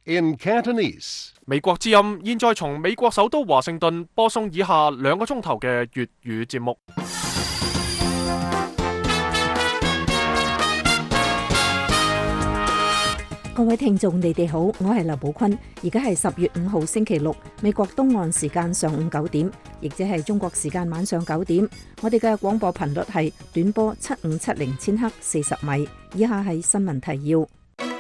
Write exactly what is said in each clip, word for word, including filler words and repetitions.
in Cantonese. 美國之音現在從美國首都華盛頓播送以下兩個鐘頭嘅粵語節目。 各位聽眾，你哋好，我係劉寶坤，而家係十月五號星期六，美國東岸時間上午九點，亦即係中國時間晚上九點。我哋嘅廣播頻率係短波七五七零千赫四十米。以下係新聞提要。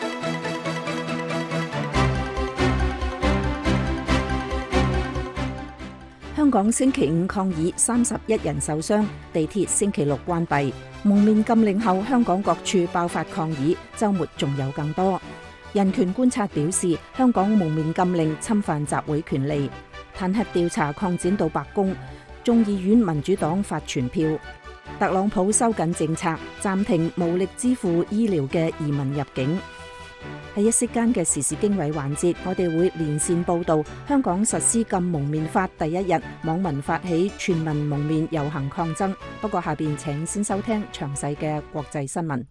香港星期五抗議，三十一人受傷，地鐵星期六關閉。蒙面禁令後，香港各處爆發抗議，週末仲有更多。人權觀察表示，香港蒙面禁令侵犯集會權利。彈劾調查擴展到白宮，眾議院民主黨發傳票。特朗普收緊政策，暫停無力支付醫療嘅移民入境。喺一息間嘅時事經緯環節，我哋會連線報道香港實施禁蒙面法第一日，網民發起全民蒙面遊行抗爭。不過下邊請先收聽詳細嘅國際新聞。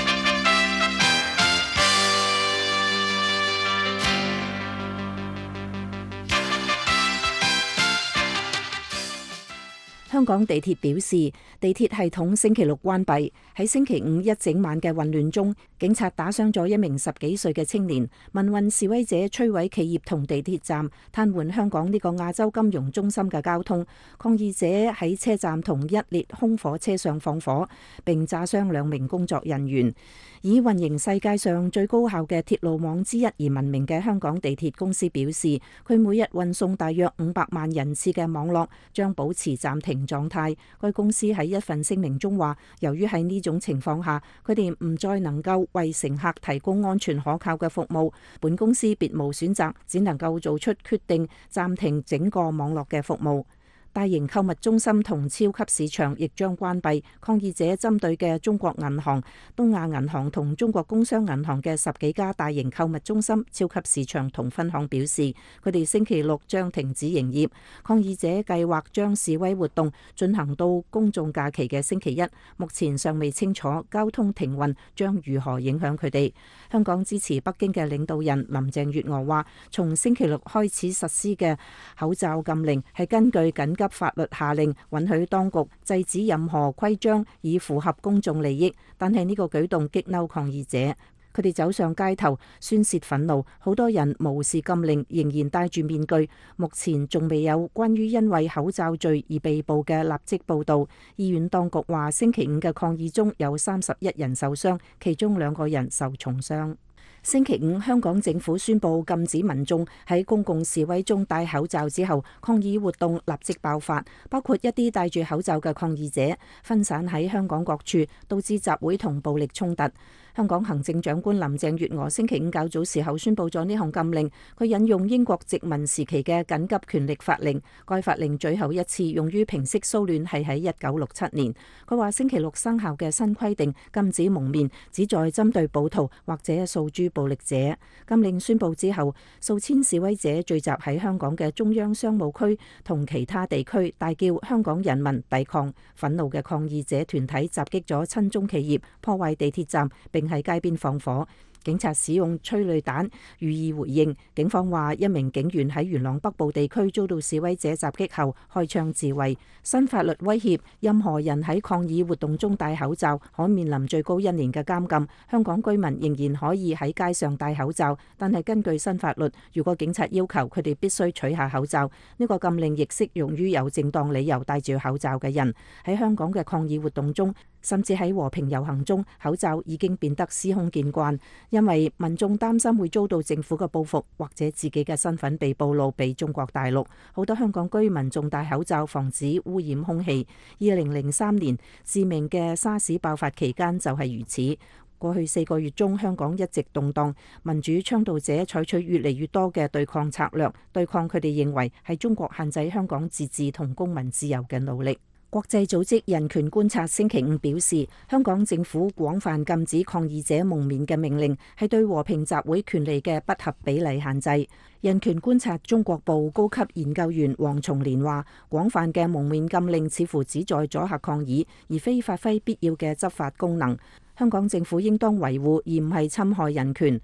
香港地鐵表示，地鐵系統星期六關閉。喺星期五一整晚嘅混亂中，警察打傷咗一名十幾歲嘅青年。民運示威者摧毀企業同地鐵站，癱瘓香港呢個亞洲金融中心嘅交通。抗議者喺車站同一列空火車上放火，並炸傷兩名工作人員。以運營世界上最高效嘅鐵路網之一而聞名嘅香港地鐵公司表示，佢每日運送大約五百萬人次嘅網絡將保持暫停狀態。該公司喺一份聲明中話，由於喺呢種情況下，佢哋唔再能夠為乘客提供安全可靠嘅服務，本公司別無選擇，只能夠做出決定，暫停整個網絡嘅服務。大型購物中心同超級市場亦將關閉。抗議者針對嘅中國銀行、東亞銀行同中國工商銀行嘅十幾家大型購物中心、超級市場同分行表示，佢哋星期六將停止營業。抗議者計劃將示威活動進行到公眾假期嘅星期一，目前尚未清楚交通停運將如何影響佢哋。香港支持北京嘅領導人林鄭月娥話，從星期六開始實施嘅口罩禁令係根據緊急法律下令，允許當局制止任何規章以符合公眾利益，但係呢個舉動激嬲抗議者，佢哋走上街頭宣洩憤怒，好多人無視禁令，仍然戴住面具。目前仲未有關於因為口罩罪而被捕嘅立即報道。醫院當局話，星期五嘅抗議中有三十一人受傷，其中兩個人受重傷。星期五，香港政府宣布禁止民眾喺公共示威中戴口罩之後，抗議活動立即爆發，包括一啲戴住口罩嘅抗議者分散喺香港各處，導致集會同暴力衝突。香港行政長官林鄭月娥星期五較早時候宣布咗呢項禁令，佢引用英國殖民時期嘅緊急權力法令，該法令最後一次用於平息騷亂係喺一九六七年。佢話星期六生效嘅新規定禁止蒙面，旨在針對暴徒或者訴諸暴力者。禁令宣布之後，數千示威者聚集喺香港嘅中央商務區同其他地區，大叫香港人民抵抗。憤怒嘅抗議者團體襲擊咗親中企業，破壞地鐵站，並喺街邊放火。警察使用催淚彈予以回應。警方話一名警員喺元朗北部地區遭到示威者襲擊後開槍自衛。新法律威脅任何人喺抗議活動中戴口罩，可面臨最高一年嘅監禁。香港居民仍然可以喺街上戴口罩，但係根據新法律，如果警察要求佢哋必須取下口罩，呢個禁令亦適用於有正當理由戴住口罩嘅人。喺香港嘅抗議活動中，甚至喺和平遊行中，口罩已經變得司空見慣，因為民眾擔心會遭到政府嘅報復，或者自己嘅身份被暴露俾中國大陸。好多香港居民仲戴口罩防止污染空氣。二零零三年致命嘅沙士爆發期間就係如此。過去四個月中，香港一直動盪，民主倡導者採取越嚟越多嘅對抗策略，對抗佢哋認為係中國限制香港自治同公民自由嘅努力。國際組織人權觀察星期五表示，香港政府廣泛禁止抗議者蒙面嘅命令係對和平集會權利嘅不合比例限制。人權觀察中國部高級研究員黃松蓮話，廣泛嘅蒙面禁令似乎旨在阻嚇抗議，而非發揮必要嘅執法功能。香港政府應當維護而唔係侵害人權。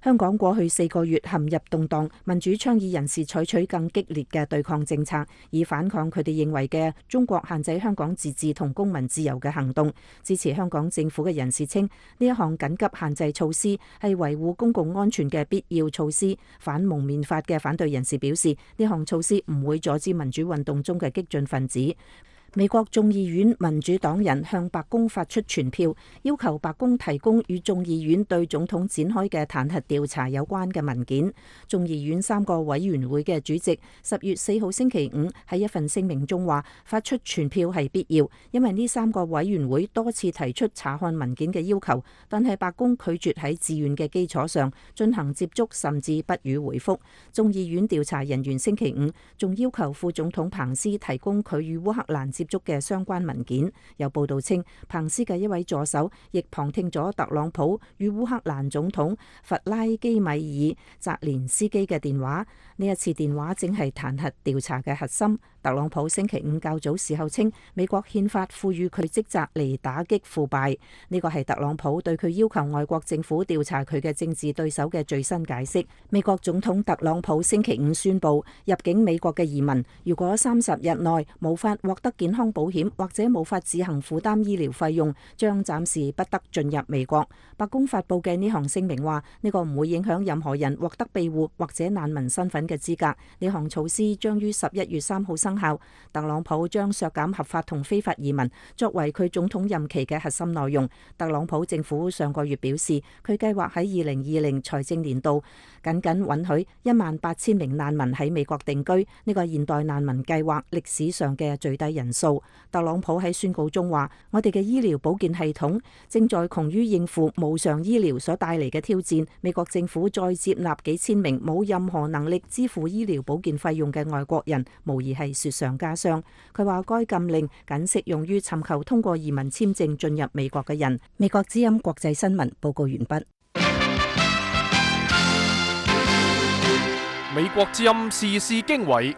香港過去四個月陷入動盪，民主倡議人士採取更激烈嘅對抗政策，以反抗佢哋認為嘅中國限制香港自治同公民自由嘅行動。支持香港政府嘅人士稱，呢一項緊急限制措施係維護公共安全嘅必要措施。反蒙面法嘅反對人士表示，呢項措施唔會阻止民主運動中嘅激進分子。美國眾議院民主黨人向白宮發出傳票，要求白宮提供與眾議院對總統展開嘅彈劾調查有關嘅文件。眾議院三個委員會嘅主席十月四號星期五喺一份聲明中話，發出傳票係必要，因為呢三個委員會多次提出查看文件嘅要求，但係白宮拒絕喺自願嘅基礎上進行接觸，甚至不予回覆。眾議院調查人員星期五仲要求副總統彭斯提供佢與烏克蘭接觸嘅相關文件。有報道稱，彭斯嘅一位助手亦旁聽咗特朗普與烏克蘭總統弗拉基米爾澤連斯基嘅電話。呢一次電話正係彈劾調查嘅核心。特朗普星期五較早時候稱，美國憲法賦予佢職責嚟打擊腐敗。呢個係特朗普對佢要求外國政府調查佢嘅政治對手嘅最新解釋。美國總統特朗普星期五宣布，入境美國嘅移民如果三十日內無法獲得健康保險或者無法自行負擔醫療費用，將暫時不得進入美國。白宮發布嘅呢項聲明話，呢個唔會影響任何人獲得庇護或者難民身份嘅資格。呢項措施將於十一月三號生效。特朗普將削減合法同非法移民作為佢總統任期嘅核心內容。特朗普政府上個月表示，佢計劃喺二零二零財政年度僅僅允許一萬八千名難民喺美國定居，呢個現代難民計劃歷史上嘅最低人數。特朗普喺宣告中話，我哋嘅醫療保健系統正在窮於應付無償醫療所帶嚟嘅挑戰。美國政府再接納幾千名冇任何能力支付醫療保健費用嘅外國人，無疑係雪上加霜。佢話該禁令僅適用於尋求通過移民簽證進入美國嘅人。美國之音國際新聞報告完畢。 美國之音時事經緯，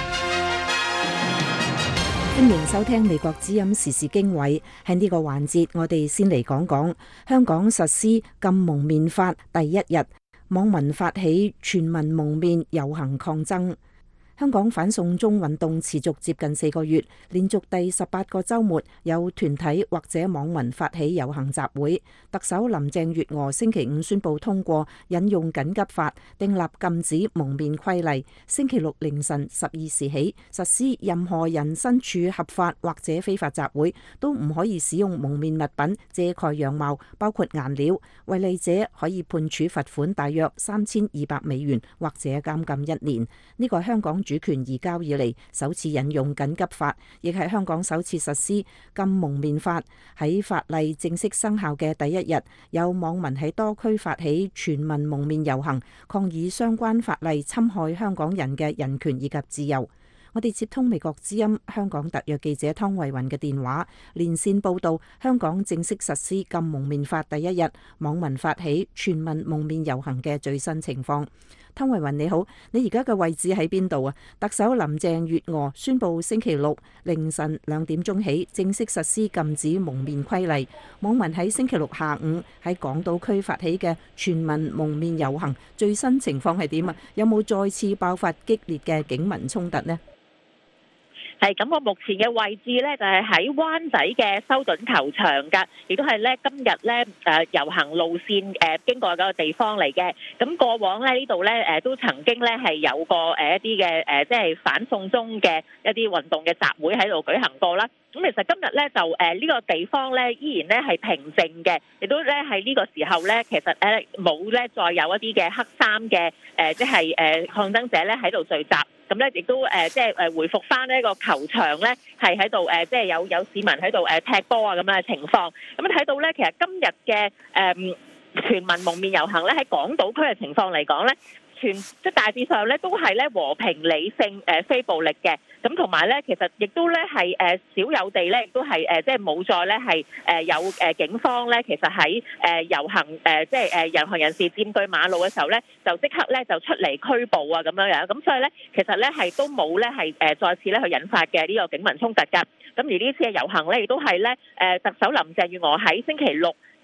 歡迎收聽美國之音時事經緯。喺呢個環節，我哋先嚟講講香港實施禁蒙面法第一日，網民發起全民蒙面遊行抗爭。香港反送中運動持續接近四個月，連續第十八個週末有團體或者網民發起遊行集會。特首林鄭月娥星期五宣布通過引用緊急法，訂立禁止蒙面規例。星期六凌晨十二時起實施，任何人身處合法或者非法集會都唔可以使用蒙面物品遮蓋樣貌，包括顏料。違例者可以判處罰款大約三千二百美元或者監禁一年。呢個香港主權移交以嚟首次引用緊急法，亦係香港首次實施禁蒙面法。喺法例正式生效嘅第一日，有網民喺多區發起全民蒙面遊行，抗議相關法例侵害香港人嘅人權以及自由。我哋接通美國之音香港特約記者湯慧雲嘅電話，連線報道香港正式實施禁蒙面法第一日，網民發起全民蒙面遊行嘅最新情況。湯慧雲你好，你而家嘅位置喺邊度啊？特首林鄭月娥宣布星期六凌晨兩點鐘起正式實施禁止蒙面規例。網民喺星期六下午喺港島區發起嘅全民蒙面遊行，最新情況係點啊？有冇再次爆發激烈嘅警民衝突呢？ 係咁，我目前嘅位置咧就係喺灣仔嘅修頓球場㗎，亦都係咧今日咧誒遊行路線誒經過嗰個地方嚟嘅。咁過往咧呢度咧誒都曾經咧係有過誒一啲嘅誒即係反送中嘅一啲運動嘅集會喺度舉行過啦。咁其實今日咧就誒呢個地方咧依然咧係平靜嘅，亦都咧係呢個時候咧其實誒冇咧再有一啲嘅黑衫嘅誒即係誒抗爭者咧喺度聚集。咁咧，亦都誒，即係誒回復翻呢個球場咧，係喺度誒，即係有有市民喺度誒踢波啊咁樣嘅情況。咁睇到咧，其實今日嘅誒全民蒙面遊行咧，喺港島區嘅情況嚟講咧，全即係大致上咧都係咧和平理性誒非暴力嘅。咁同埋咧，其實亦都咧係誒少有地咧，亦都係誒即係冇再咧係誒有誒警方咧，其實喺誒遊行誒即係誒遊行人士佔據馬路嘅時候咧，就即刻咧就出嚟拘捕啊咁樣樣。咁所以咧，其實咧係都冇咧係誒再次咧去引發嘅呢個警民衝突㗎。咁而呢次嘅遊行咧，亦都係咧誒特首林鄭月娥喺星期六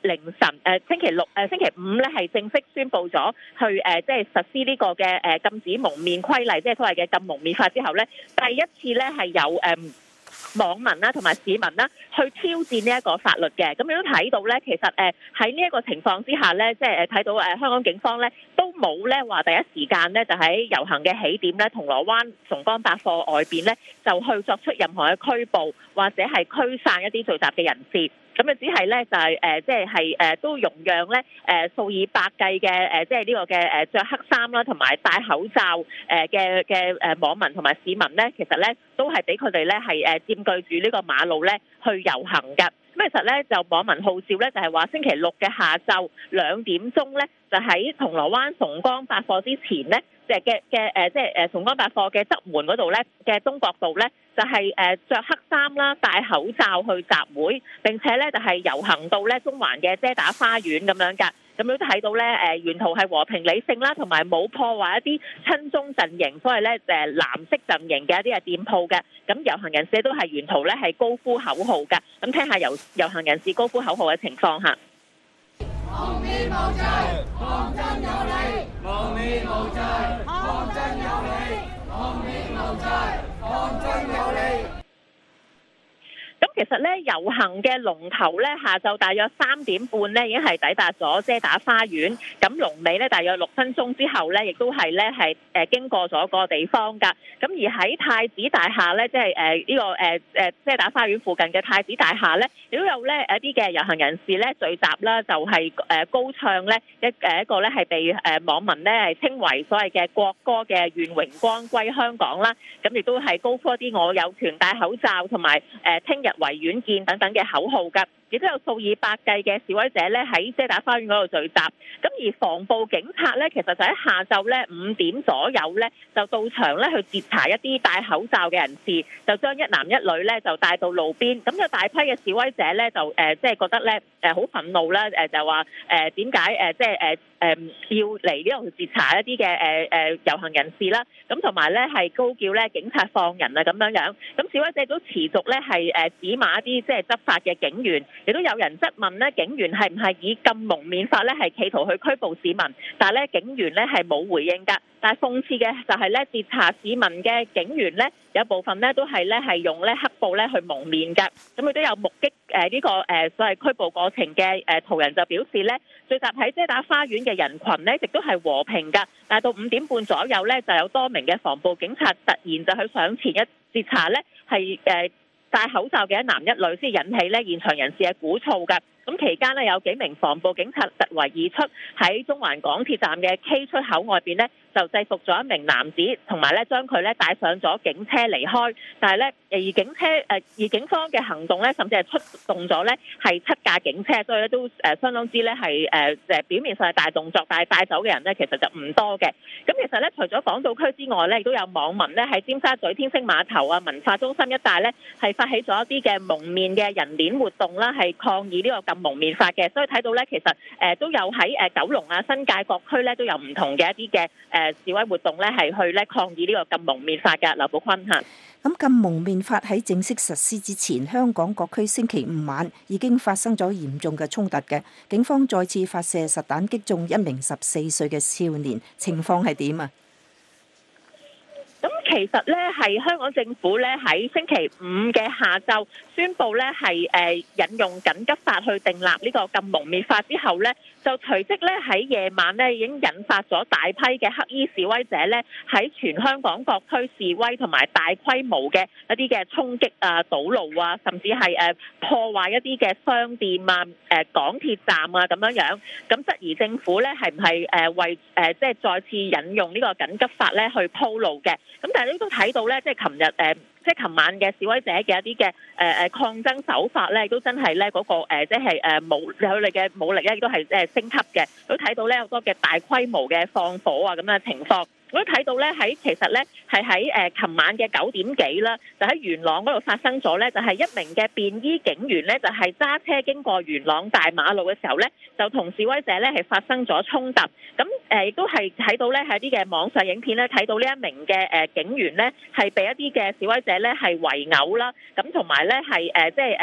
凌晨誒星期六誒星期五咧係正式宣布咗去誒即係實施呢個嘅誒禁止蒙面規例，即係所謂嘅禁蒙面法之後咧，第一次咧係有誒網民啦同埋市民啦去挑戰呢一個法律嘅。咁你都睇到咧，其實誒喺呢一個情況之下咧，即係誒睇到誒香港警方咧都冇咧話第一時間咧就喺遊行嘅起點咧銅鑼灣崇光百貨外邊咧就去作出任何嘅拘捕或者係驅散一啲聚集嘅人士。咁啊，只係咧就係誒，即係係誒都容讓咧誒數以百計嘅誒，即係呢個嘅誒著黑衫啦，同埋戴口罩誒嘅嘅誒網民同埋市民咧，其實咧都係俾佢哋咧係誒佔據住呢個馬路咧去遊行㗎。咁其實咧就網民號召咧就係話星期六嘅下晝兩點鐘咧就喺銅鑼灣崇光百貨之前咧，即係嘅嘅誒，即係誒崇光百貨嘅側門嗰度咧嘅東角道咧，就係誒著黑衫啦、戴口罩去集會，並且咧就係遊行到咧中環嘅遮打花園咁樣㗎。咁都睇到咧誒沿途係和平理性啦，同埋冇破壞一啲親中陣營，所謂咧誒藍色陣營嘅一啲嘅店鋪嘅。咁遊行人士都係沿途咧係高呼口號㗎。咁聽下遊遊行人士高呼口號嘅情況嚇。 蒙面無罪，抗爭有理；蒙面無罪，抗爭有理；蒙面無罪，抗爭有理。 咁其實咧遊行嘅龍頭咧，下晝大約三點半咧已經係抵達咗遮打花園。咁龍尾咧大約六分鐘之後咧，亦都係咧係誒經過咗個地方㗎。咁而喺太子大廈咧，即係誒呢個誒誒遮打花園附近嘅太子大廈咧，亦都有咧一啲嘅遊行人士咧聚集啦，就係誒高唱咧一誒一個咧係被誒網民咧係稱為所謂嘅國歌嘅願榮光歸香港啦。咁亦都係高呼一啲我有權戴口罩同埋誒聽日維園見等等嘅口號㗎，亦都有數以百計嘅示威者咧喺遮打花園嗰度聚集。咁而防暴警察咧，其實就喺下晝咧五點左右咧就到場咧去截查一啲戴口罩嘅人士，就將一男一女咧就帶到路邊。咁有大批嘅示威者咧就誒即係覺得咧誒好憤怒啦，誒就話誒點解誒即係誒誒要嚟呢度截查一啲嘅誒誒遊行人士啦。咁同埋咧係高叫咧警察放人啊咁樣樣。咁示威者都持續咧係誒指罵一啲即係執法嘅警員，亦都有人質問咧警員係唔係以禁蒙面法咧係企圖去拘捕市民，但係咧警員咧係冇回應㗎。但係諷刺嘅就係咧截查市民嘅警員咧有部分咧都係咧係用咧黑布咧去蒙面㗎。咁佢都有目擊誒呢個誒所謂拘捕過程嘅誒途人就表示咧，聚集喺遮打花園嘅人群咧亦都係和平㗎。但係到五點半左右咧就有多名嘅防暴警察突然就去上前一截查咧係誒戴口罩嘅一男一女，先引起咧現場人士嘅鼓噪㗎。咁期間呢，有幾名防暴警察突圍而出，喺中環港鐵站嘅 K 出口外邊呢，就制服咗一名男子，同埋咧將佢咧帶上咗警車離開。但係咧，而警車誒而警方嘅行動咧，甚至係出動咗咧係七架警車，所以咧都誒相當之咧係誒誒表面上係大動作，但係帶走嘅人咧其實就唔多嘅。咁其實咧，除咗港島區之外咧，亦都有網民咧喺尖沙咀天星碼頭啊、文化中心一帶咧係發起咗一啲嘅蒙面嘅人鏈活動啦，係抗議呢個禁蒙面法嘅。所以睇到咧，其實誒都有喺誒九龍啊、新界各區咧都有唔同嘅一啲嘅誒示威活動咧，係去咧抗議呢個禁蒙面法嘅。劉寶坤嚇。 咁禁蒙面法喺正式實施之前，香港各區星期五晚已經發生咗嚴重嘅衝突嘅，警方再次發射實彈擊中一名十四歲嘅少年，情況係點啊？ 咁其實咧係香港政府咧喺星期五嘅下晝宣布咧係誒引用緊急法去訂立呢個禁蒙面法之後咧，就隨即咧喺夜晚咧已經引發咗大批嘅黑衣示威者咧喺全香港各區示威，同埋大規模嘅一啲嘅衝擊啊、堵路啊，甚至係誒破壞一啲嘅商店啊、誒港鐵站啊咁樣樣。咁質疑政府咧係唔係誒為誒即係再次引用呢個緊急法咧去鋪路嘅？咁但係你都睇到咧，即係琴日誒，即係琴晚嘅示威者嘅一啲嘅誒誒抗爭手法咧，都真係咧嗰個誒，即係誒武佢哋嘅武力咧，亦都係誒升級嘅。都睇到咧好多嘅大規模嘅放火啊咁嘅情況。我都睇到咧喺其實咧係喺誒琴晚嘅九點幾啦，就喺元朗嗰度發生咗咧，就係一名嘅便衣警員咧，就係揸車經過元朗大馬路嘅時候咧，就同示威者咧係發生咗衝突。咁誒亦都係睇到咧喺啲嘅網上影片咧，睇到呢一名嘅誒警員咧係被一啲嘅示威者咧係圍毆啦，咁同埋咧係誒即係誒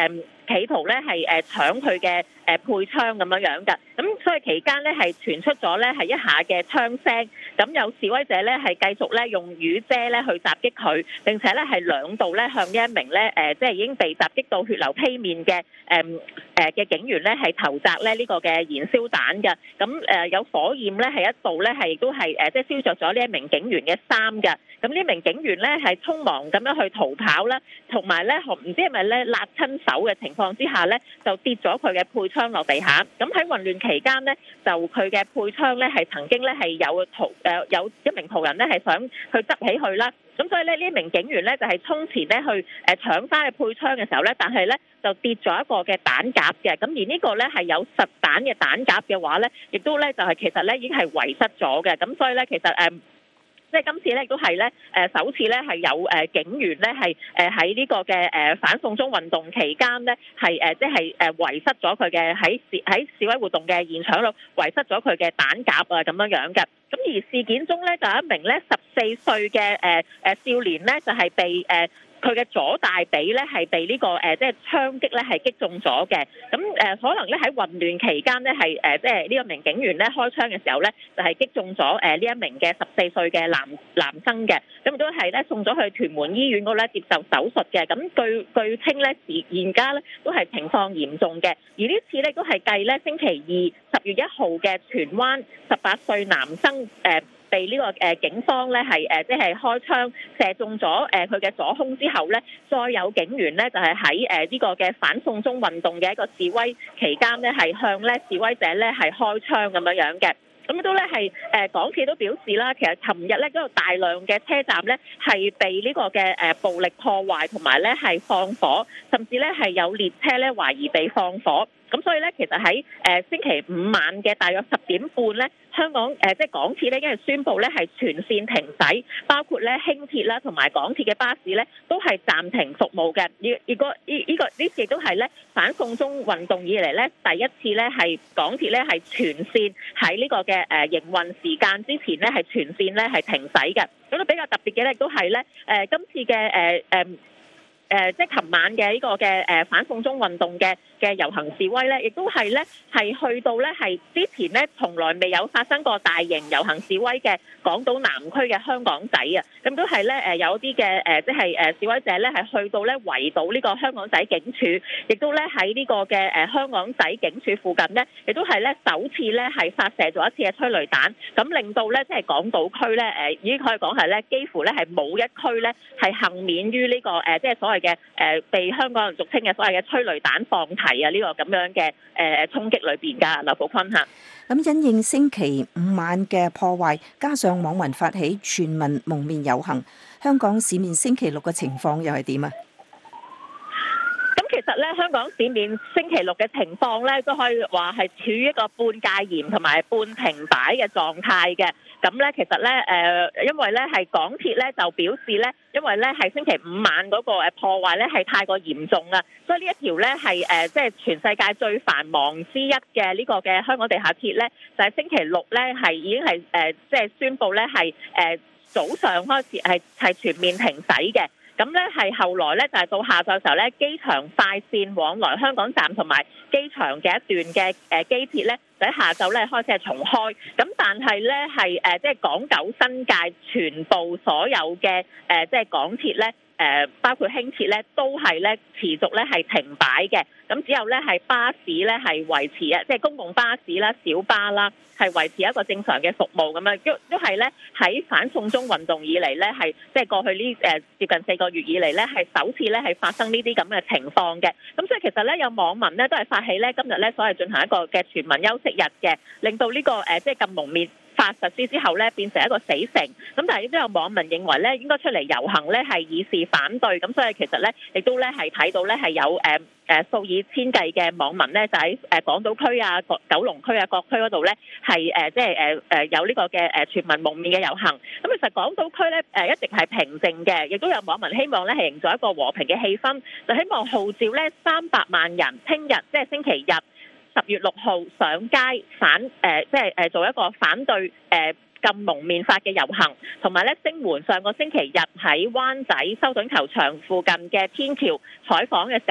企圖咧係誒搶佢嘅誒配槍咁樣樣嘅。咁所以期間咧係傳出咗咧係一下嘅槍聲，咁有示威者咧係繼續咧用雨遮咧去襲擊佢，並且咧係兩度咧向呢一名咧誒即係已經被襲擊到血流披面嘅誒誒嘅警員咧係投擲咧呢個嘅燃燒彈嘅。咁誒有火焰咧係一度咧係亦都係誒即係燒着咗呢一名警員嘅衫嘅。咁呢名警員咧係匆忙咁樣去逃跑啦，同埋咧唔知係咪咧辣親手嘅情況之下咧，就跌咗佢嘅配槍落地下。咁喺混亂期間呢，就佢嘅配槍咧係曾經咧係有途誒有一名途人咧係想去執起佢啦。咁所以咧呢一名警員咧就係衝前咧去誒搶翻嘅配槍嘅時候咧，但係咧就跌咗一個嘅彈夾嘅。咁而呢個咧係有實彈嘅彈夾嘅話咧，亦都咧就係其實咧已經係遺失咗嘅。咁所以咧其實誒。即係今次咧，亦都係咧，誒首次咧係有誒警員咧係誒喺呢個嘅誒反送中運動期間咧係誒即係誒遺失咗佢嘅喺示喺示威活動嘅現場度遺失咗佢嘅彈夾啊咁樣樣嘅。咁而事件中咧就有一名咧十四歲嘅誒誒少年咧就係被誒。佢嘅左大髀咧係被呢、這個誒即係槍擊咧係擊中咗嘅，咁誒、呃、可能咧喺混亂期間咧係誒即係呢個名警員咧開槍嘅時候咧就係、是、擊中咗誒呢一名嘅十四歲嘅男男生嘅，咁亦都係咧送咗去屯門醫院嗰度咧接受手術嘅，咁據據稱咧現家咧都係情況嚴重嘅，而呢次咧都係繼咧星期二十月一號嘅荃灣十八歲男生誒。呃被呢個誒警方咧係誒即係開槍射中咗誒佢嘅左胸之後咧，再有警員咧就係喺誒呢個嘅反送中運動嘅一個示威期間咧係向咧示威者咧係開槍咁樣樣嘅。咁都咧係誒港鐵都表示啦，其實尋日咧嗰度大量嘅車站咧係被呢個嘅誒暴力破壞，同埋咧係放火，甚至咧係有列車咧懷疑被放火。咁所以咧，其實喺誒星期五晚嘅大約十點半咧，香港誒即係港鐵咧已經係宣布咧係全線停駛，包括咧輕鐵啦同埋港鐵嘅巴士咧都係暫停服務嘅。而而個呢呢個呢次亦都係咧反送中運動以嚟咧第一次咧係港鐵咧係全線喺呢個嘅誒營運時間之前咧係全線咧係停駛嘅。咁都比較特別嘅咧，都係咧誒今次嘅誒誒誒即係琴晚嘅呢個嘅誒反送中運動嘅嘅遊行示威咧，亦都係咧係去到咧係之前咧從來未有發生過大型遊行示威嘅港島南區嘅香港仔啊，咁都係咧誒有啲嘅誒即係誒示威者咧係去到咧圍堵呢個香港仔警署，亦都咧喺呢個嘅誒香港仔警署附近咧，亦都係咧首次咧係發射咗一次嘅催淚彈，咁令到咧即係港島區咧誒已經可以講係咧幾乎咧係冇一區咧係幸免於呢個誒即係所謂嘅誒被香港人俗稱嘅所謂嘅催淚彈放題啊！呢、這個咁樣嘅誒衝擊裏邊㗎，劉寶坤嚇。 咁因應星期五晚嘅破壞，加上網民發起全民蒙面遊行，香港市面星期六嘅情況又係點啊？ 咁其實咧，香港市面星期六嘅情況咧，都可以話係處於一個半戒嚴同埋半停擺嘅狀態嘅。咁咧，其實咧，誒、呃，因為咧係港鐵咧就表示咧，因為咧係星期五晚嗰個誒破壞咧係太過嚴重啦，所以呢一條咧係誒即係全世界最繁忙之一嘅呢個嘅香港地下鐵咧，就係、是、星期六咧係已經係誒即係宣布咧係誒早上開始係係全面停駛嘅。咁咧係後來咧就係到下晝嘅時候咧，機場快線往來香港站同埋機場嘅一段嘅誒機鐵咧，就喺下晝咧開始係重開。咁但係咧係誒即係港九新界全部所有嘅誒即係港鐵咧誒包括輕鐵咧都係咧持續咧係停擺嘅。咁只有咧係巴士咧係維持啊，即係公共巴士啦、小巴啦，係維持一個正常嘅服務咁樣，都都係咧喺反送中運動以嚟咧係即係過去呢誒接近四個月以嚟咧係首次咧係發生呢啲咁嘅情況嘅。咁所以其實咧有網民咧都係發起咧今日咧所謂進行一個嘅全民休息日嘅，令到呢個誒即係禁蒙面法實施之後咧變成一個死城。咁但係亦都有網民認為咧應該出嚟遊行咧係以示反對。咁所以其實咧亦都咧係睇到咧係有誒誒數以千計嘅網民咧就喺誒港島區啊、九龍區啊各區嗰度咧係誒即係誒誒有呢個嘅誒全民蒙面嘅遊行。咁其實港島區咧誒一直係平靜嘅，亦都有網民希望咧係營造一個和平嘅氣氛，就希望號召咧三百萬人聽日即係星期日十月六號上街反誒即係誒做一個反對誒禁蒙面法嘅遊行，同埋咧聲援上個星期日喺灣仔修頓球場附近嘅天橋採訪嘅時候咧，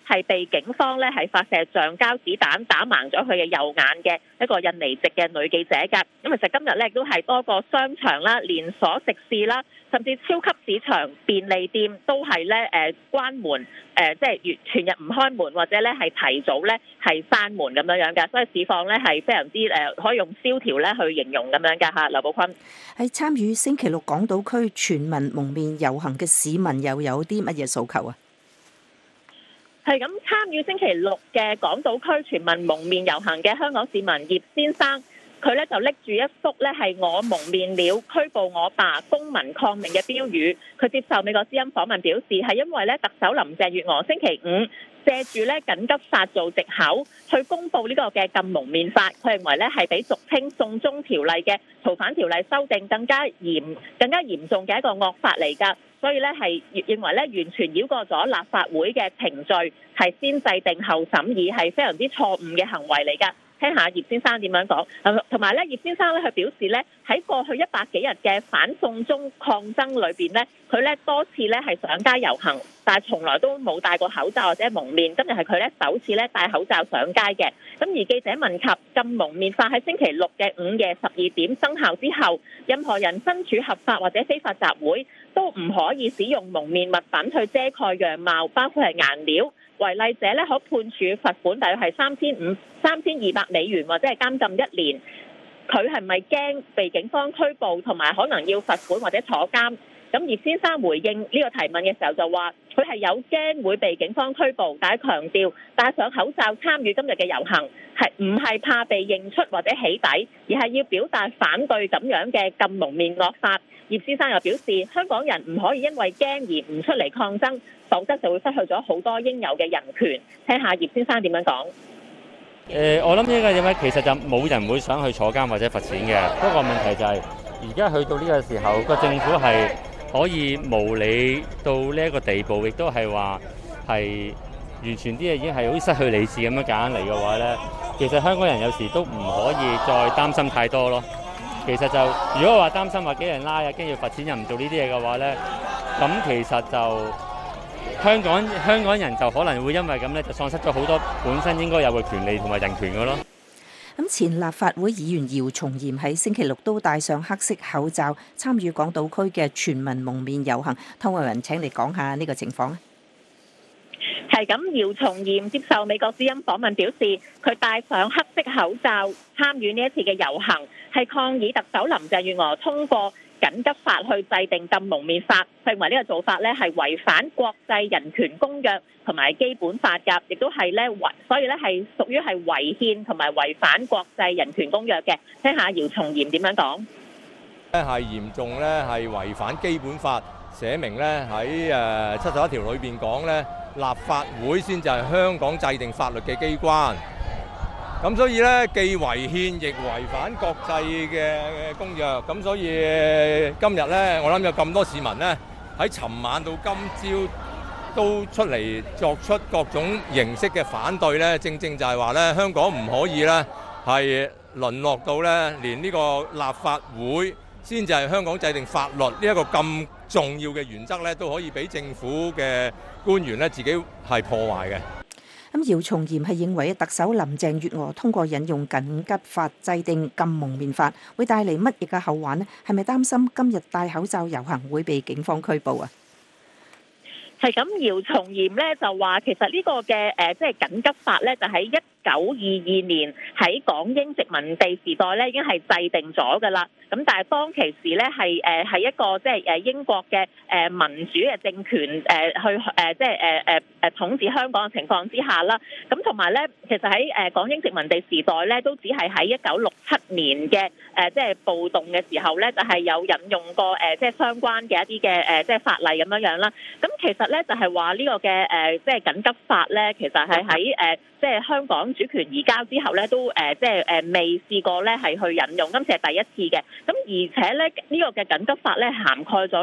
係被警方咧係發射橡膠子彈打盲咗佢嘅右眼嘅一個印尼籍嘅女記者㗎。咁其實今日咧亦都係多個商場啦、連鎖食肆啦，甚至超級市場、便利店都係咧誒關門，誒即係完全日唔開門，或者咧係提早咧係閂門咁樣樣嘅，所以市況咧係非常之誒可以用蕭條咧去形容咁樣㗎嚇。劉寶坤喺參與星期六港島區全民蒙面遊行嘅市民又有啲乜嘢訴求啊？ 係咁，參與星期六嘅港島區全民蒙面遊行嘅香港市民葉先生，佢咧就拎住一幅咧係我蒙面了，拘捕我吧，公民抗命嘅標語。佢接受美國之音訪問表示，係因為咧特首林鄭月娥星期五借住咧緊急法做藉口，去公布呢個嘅禁蒙面法。佢認為咧係比俗稱送中條例嘅逃犯條例修訂更加嚴、更加嚴重嘅一個惡法嚟㗎。所以咧係認為咧完全繞過咗立法會嘅程序，係先制定後審議，係非常之錯誤嘅行為嚟㗎。聽下葉先生點樣講，同埋咧葉先生咧佢表示咧喺過去一百幾日嘅反送中抗爭裏邊咧，佢咧多次咧係上街遊行，但係從來都冇戴過口罩或者蒙面，今日係佢咧首次咧戴口罩上街嘅。咁而記者問及禁蒙面法喺星期六嘅午夜十二點生效之後，任何人身處合法或者非法集會都唔可以使用蒙面物品去遮蓋樣貌，包括係顏料。違例者咧可判處罰款，大約係三千五三千二百美元或者係監禁一年。佢係咪驚被警方拘捕，同埋可能要罰款或者坐監？咁葉先生回應呢個提問嘅時候就話，佢係有驚會被警方拘捕，但係強調戴上口罩參與今日嘅遊行係唔係怕被認出或者起底，而係要表達反對咁樣嘅禁蒙面惡法。葉先生又表示，香港人唔可以因為驚而唔出嚟抗爭，否則就會失去咗好多應有嘅人權。聽下葉先生點樣講。 誒，我諗呢個嘢咧，其實就冇人會想去坐監或者罰錢嘅。不過問題就係，而家去到呢個時候，個政府係可以無理到呢一個地步，亦都係話係完全啲嘢已經係好似失去理智咁樣揀嚟嘅話咧，其實香港人有時都唔可以再擔心太多咯。其實就如果話擔心話幾人拉啊，跟住罰錢又唔做呢啲嘢嘅話咧，咁其實就香港香港人就可能會因為咁咧，就喪失咗好多本身應該有嘅權利同埋人權嘅咯。 咁前立法會議員姚松炎喺星期六都戴上黑色口罩參與港島區嘅全民蒙面遊行，湯慧雲請你講下呢個情況啊。 係咁，姚松炎接受美國之音訪問表示，佢戴上黑色口罩參與呢一次嘅遊行，係抗議特首林鄭月娥通過緊急法去制定禁蒙面法。佢認為呢個做法咧係違反國際人權公約同埋基本法㗎，亦都係咧違，所以咧係屬於係違憲同埋違反國際人權公約嘅。聽下姚松炎點樣講。 咧係嚴重咧係違反基本法，寫明咧喺誒七十一條裏邊講咧，立法會先至係香港制定法律嘅機關。咁所以咧，既違憲亦違反國際嘅公約。咁所以今日咧，我諗有咁多市民咧，喺尋晚到今朝都出嚟作出各種形式嘅反對咧，正正就係話咧，香港唔可以咧係淪落到咧，連呢個立法會先至係香港制定法律呢一個咁重要嘅原則咧，都可以俾政府嘅官員咧自己係破壞嘅。 咁姚松炎係認為特首林鄭月娥通過引用緊急法制定禁蒙面法，會帶嚟乜嘢嘅後患呢？係咪擔心今日戴口罩遊行會被警方拘捕啊？ 係咁，姚松炎咧就話其實呢個嘅誒即係緊急法咧，就喺一九二二年喺港英殖民地時代咧已經係制定咗㗎啦。咁但係當其時咧係誒係一個即係誒英國嘅誒民主嘅政權誒去誒即係誒誒誒統治香港嘅情況之下啦。咁同埋咧，其實喺誒港英殖民地時代咧，都只係喺一九六七年嘅誒即係暴動嘅時候咧，就係有引用過誒即係相關嘅一啲嘅誒即係法例咁樣樣啦。咁其實咧就係話呢個嘅誒即係緊急法咧，其實係喺誒即係香港主權移交之後咧，都誒即係誒未試過咧係去引用，今次係第一次嘅。咁而且咧呢個嘅緊急法咧涵蓋咗咧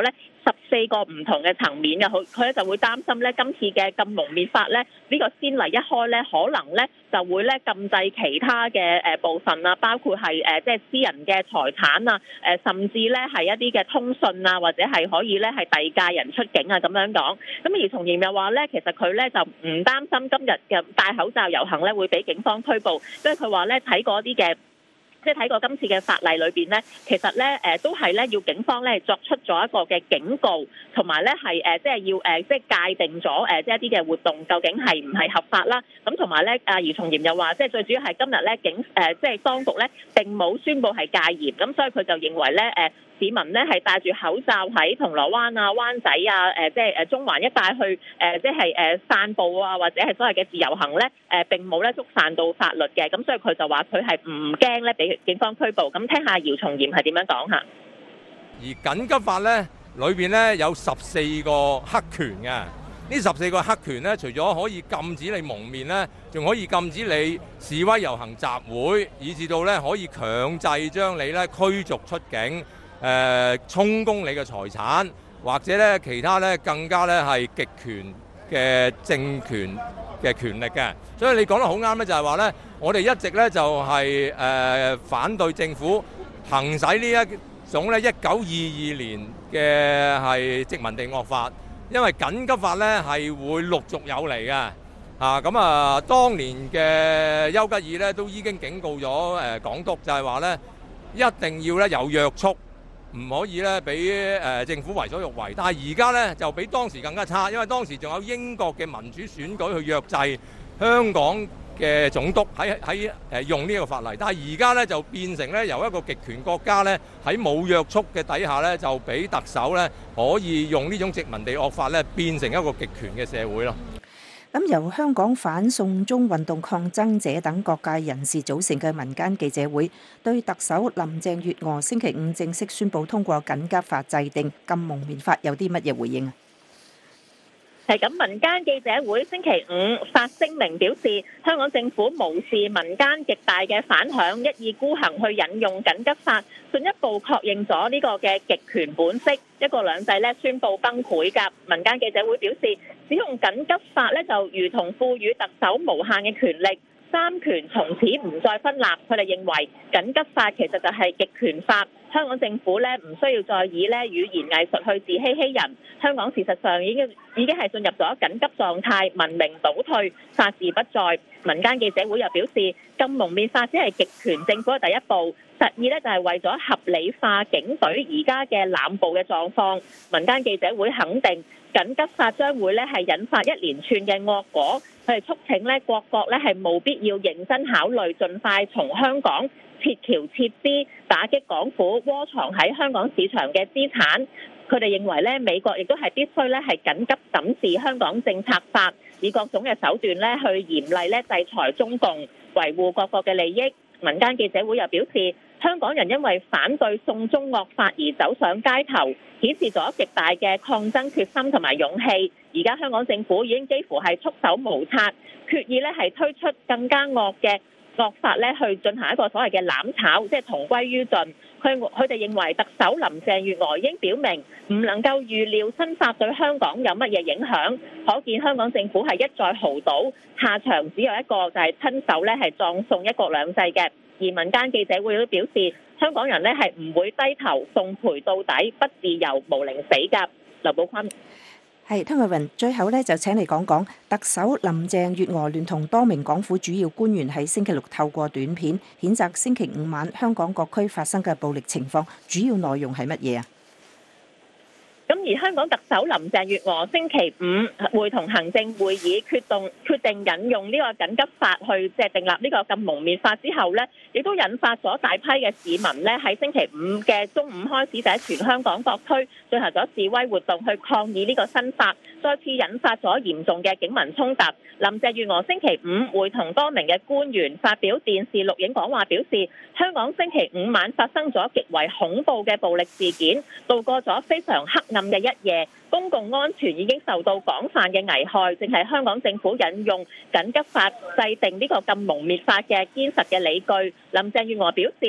十四個唔同嘅層面嘅，佢佢咧就會擔心咧今次嘅禁蒙面法咧呢個先例一開咧，可能咧就會咧禁制其他嘅誒部分啊，包括係誒即係私人嘅財產啊，誒甚至咧係一啲嘅通訊啊，或者係可以咧係遞解人出境啊咁樣講。咁而從嚴又話咧，其實佢咧就唔擔心今日嘅戴口罩遊行咧會俾警方拘捕，因為佢話咧睇過啲嘅。即係睇過今次嘅法例裏邊咧，其實咧誒都係咧要警方咧作出咗一個嘅警告，同埋咧係誒即係要誒即係界定咗誒即係一啲嘅活動究竟係唔係合法啦。咁同埋咧啊，姚松炎又話，即係最主要係今日咧警誒即係當局咧並冇宣佈係戒嚴，咁所以佢就認為咧誒。市民咧係戴住口罩喺銅鑼灣啊、灣仔啊、誒即係誒中環一帶去誒即係誒散步啊，或者係所謂嘅自由行咧誒並冇咧觸犯到法律嘅，咁所以佢就話佢係唔驚咧俾警方拘捕。咁聽下姚松炎係點樣講嚇。 而緊急法咧裏邊咧有十四個黑權嘅，呢十四個黑權咧，除咗可以禁止你蒙面咧，仲可以禁止你示威遊行集會，以至到咧可以強制將你咧驅逐出境。誒、呃、充公你嘅財產，或者咧其他咧更加咧係極權嘅政權嘅權力嘅，所以你講得好啱咧，就係話咧，我哋一直咧就係、是、誒、呃、反對政府行使呢一種咧一九二二年嘅係殖民地惡法，因為緊急法咧係會陸續有嚟嘅，啊咁啊，當年嘅丘吉爾咧都已經警告咗誒港督，就係話咧一定要咧有約束。唔可以咧俾誒政府為所欲為，但係而家咧就比當時更加差，因為當時仲有英國嘅民主選舉去約制香港嘅總督喺喺誒用呢個法例，但係而家咧就變成咧由一個極權國家咧喺冇約束嘅底下咧就俾特首咧可以用呢種殖民地惡法咧變成一個極權嘅社會咯。 咁由香港反送中運動抗爭者等各界人士組成嘅民間記者會，對特首林鄭月娥星期五正式宣布通過緊急法制定禁蒙面法有啲乜嘢回應啊？ 係咁，民間記者會星期五發聲明表示，香港政府無視民間極大嘅反響，一意孤行去引用緊急法，進一步確認咗呢個嘅極權本色，一國兩制咧宣布崩潰㗎。民間記者會表示，使用緊急法咧就如同賦予特首無限嘅權力，三權從此唔再分立。佢哋認為緊急法其實就係極權法。香港政府咧唔需要再以咧語言藝術去自欺欺人。香港事實上已經已經係進入咗緊急狀態，文明倒退，法治不再。民間記者會又表示，禁蒙面法只係極權政府嘅第一步，實意咧就係為咗合理化警隊而家嘅濫捕嘅狀況。民間記者會肯定緊急法將會咧係引發一連串嘅惡果，佢哋促請咧各國咧係務必要認真考慮，盡快從香港撤僑撤資，打擊港府窩藏喺香港市場嘅資產。佢哋認為咧，美國亦都係必須咧係緊急審視香港政策法，以各種嘅手段咧去嚴厲咧制裁中共，維護各國嘅利益。民間記者會又表示，香港人因為反對送中惡法而走上街頭，顯示咗極大嘅抗爭決心同埋勇氣。而家香港政府已經幾乎係束手無策，決意咧係推出更加惡嘅惡法咧，去進行一個所謂嘅攬炒，即係同歸於盡。佢佢哋認為特首林鄭月娥已經表明唔能夠預料新法對香港有乜嘢影響，可見香港政府係一再豪賭，下場只有一個，就係親手咧係葬送一國兩制嘅。而民間記者會都表示，香港人咧係唔會低頭奉陪到底，不自由無寧死㗎。劉寶坤。 係，湯慧雲，最後咧就請你講講特首林鄭月娥聯同多名港府主要官員喺星期六透過短片譴責星期五晚香港各區發生嘅暴力情況，主要內容係乜嘢啊？ 咁而香港特首林鄭月娥星期五會同行政會議決定決定引用呢個緊急法去即係訂立呢個禁蒙面法之後呢，亦都引發咗大批嘅市民呢喺星期五嘅中午開始就喺全香港各區進行咗示威活動去抗議呢個新法，再次引發咗嚴重嘅警民衝突。林鄭月娥星期五會同多名嘅官員發表電視錄影講話，表示香港星期五晚發生咗極為恐怖嘅暴力事件，度過咗非常黑暗嘅一夜，公共安全已經受到廣泛嘅危害，正係香港政府引用緊急法制定呢個禁蒙面法嘅堅實嘅理據。林鄭月娥表示，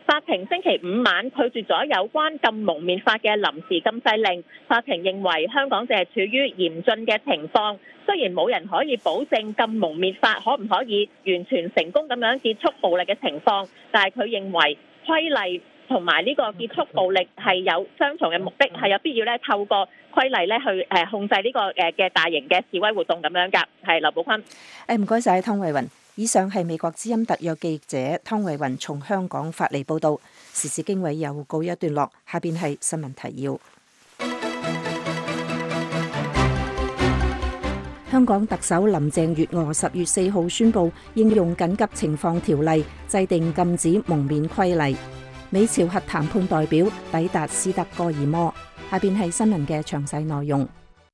法庭星期五晚拒絕咗有關禁蒙面法嘅臨時禁制令。法庭認為香港正係處於嚴峻嘅情況，雖然冇人可以保證禁蒙面法可唔可以完全成功咁樣結束暴力嘅情況，但係佢認為規例同埋呢個結束暴力係有雙重嘅目的，係有必要咧透過規例咧去誒控制呢個誒嘅大型嘅示威活動咁樣㗎。係劉寶坤。 誒唔該晒湯慧雲。以上係美國之音特約記者湯慧雲從香港發嚟報導。時事經緯又告一段落，下邊係新聞提要。香港特首林鄭月娥十月四號宣布應用緊急情況條例，制定禁止蒙面規例。美朝核談判代表抵達斯德哥爾摩。下邊係新聞嘅詳細內容。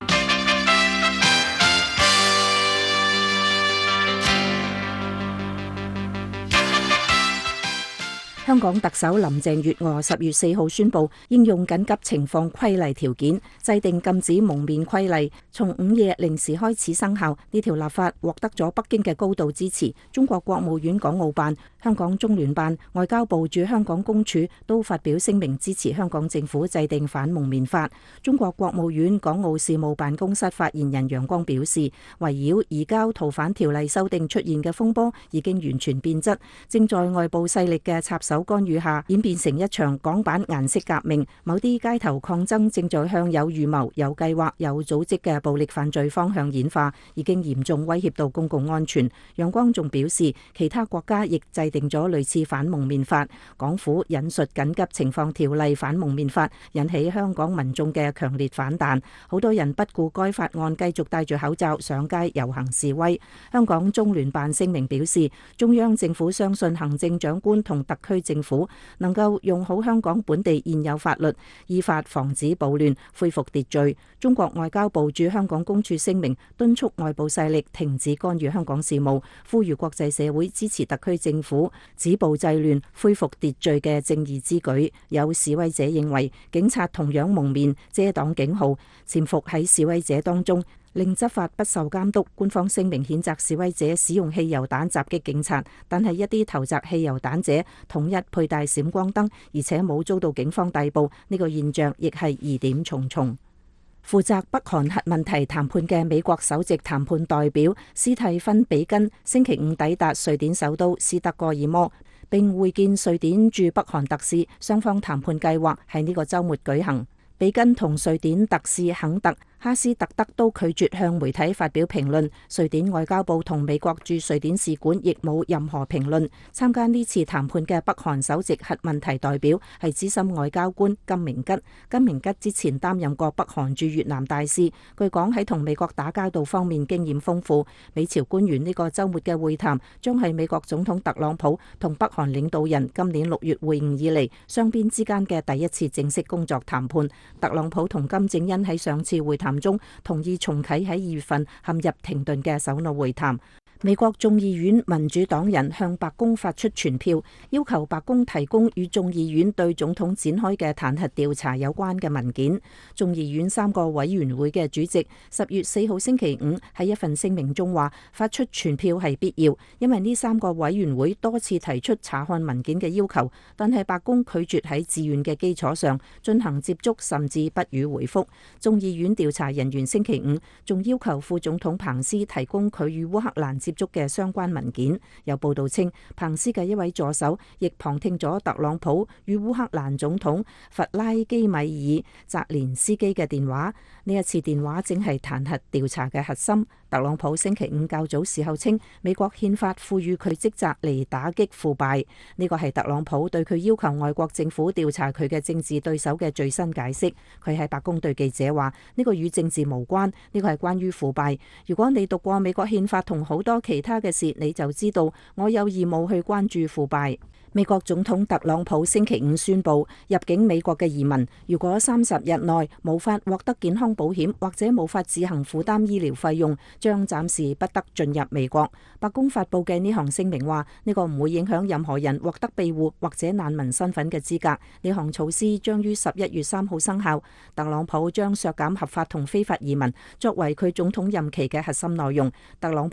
香港特首林鄭月娥十月四號宣布應用緊急情況規例條件，制定禁止蒙面規例，從午夜零時開始生效。呢條立法獲得咗北京嘅高度支持。中國國務院港澳辦、香港中聯辦、外交部駐香港公署都發表聲明支持香港政府制定反蒙面法。中國國務院港澳事務辦公室發言人楊光表示，圍繞移交逃犯條例修訂出現嘅風波已經完全變質，正在外部勢力嘅插手干預下演變成一場港版顏色革命。某啲街頭抗爭正在向有預謀、有計劃、有組織嘅暴力犯罪方向演化，已經嚴重威脅到公共安全。楊光仲表示，其他國家亦制定咗類似反蒙面法。港府引述緊急情況條例反蒙面法，引起香港民眾嘅強烈反彈，好多人不顧該法案，繼續戴住口罩上街遊行示威。香港中聯辦聲明表示，中央政府相信行政長官同特區政府能夠用好香港本地現有法律，依法防止暴亂，恢復秩序。中國外交部駐香港公署聲明，敦促外部勢力停止干預香港事務，呼籲國際社會支持特區政府止暴制亂、恢復秩序嘅正義之舉。有示威者認為，警察同樣蒙面遮擋警號，潛伏喺示威者當中，令執法不受監督。官方聲明譴責示威者使用汽油彈襲擊警察，但係一啲投擲汽油彈者統一佩戴閃光燈，而且冇遭到警方逮捕。呢個現象亦係疑點重重。負責北韓核問題談判嘅美國首席談判代表斯蒂芬比根星期五抵達瑞典首都斯德哥爾摩，並會見瑞典駐北韓特使，雙方談判計劃喺呢個週末舉行。比根同瑞典特使肯特哈斯特德都拒絕向媒體發表評論，瑞典外交部同美國駐瑞典使館亦冇任何評論。參加呢次談判嘅北韓首席核問題代表係資深外交官金明吉。金明吉之前擔任過北韓駐越南大使，據講喺同美國打交道方面經驗豐富。美朝官員呢個週末嘅會談將係美國總統特朗普同北韓領導人今年六月會晤以嚟雙邊之間嘅第一次正式工作談判。特朗普同金正恩喺上次會談中同意重啟喺二月份陷入停頓嘅首腦會談。美國眾議院民主黨人向白宮發出傳票，要求白宮提供與眾議院對總統展開嘅彈劾調查有關嘅文件。眾議院三個委員會嘅主席十月四號星期五喺一份聲明中話，發出傳票係必要，因為呢三個委員會多次提出查看文件嘅要求，但係白宮拒絕喺自願嘅基礎上進行接觸，甚至不予回覆。眾議院調查人員星期五仲要求副總統彭斯提供佢與烏克蘭接觸嘅相關文件。有報道稱，彭斯嘅一位助手亦旁聽咗特朗普與烏克蘭總統弗拉基米爾澤連斯基嘅電話。呢一次電話正係彈劾調查嘅核心。特朗普星期五較早時候稱，美國憲法賦予佢職責嚟打擊腐敗。呢個係特朗普對佢要求外國政府調查佢嘅政治對手嘅最新解釋。佢喺白宮對記者話，呢個與政治無關，呢個係關於腐敗。如果你讀過美國憲法同好多其他嘅事，你就知道我有義務去關注腐敗。美國總統特朗普星期五宣布，入境美國嘅移民如果三十日內無法獲得健康保險或者無法自行負擔醫療費用，將暫時不得進入美國。白宮發布嘅呢項聲明話，呢個唔會影響任何人獲得庇護或者難民身份嘅資格。呢項措施將於十一月三號生效。特朗普將削減合法同非法移民作為佢總統任期嘅核心內容。特朗普政府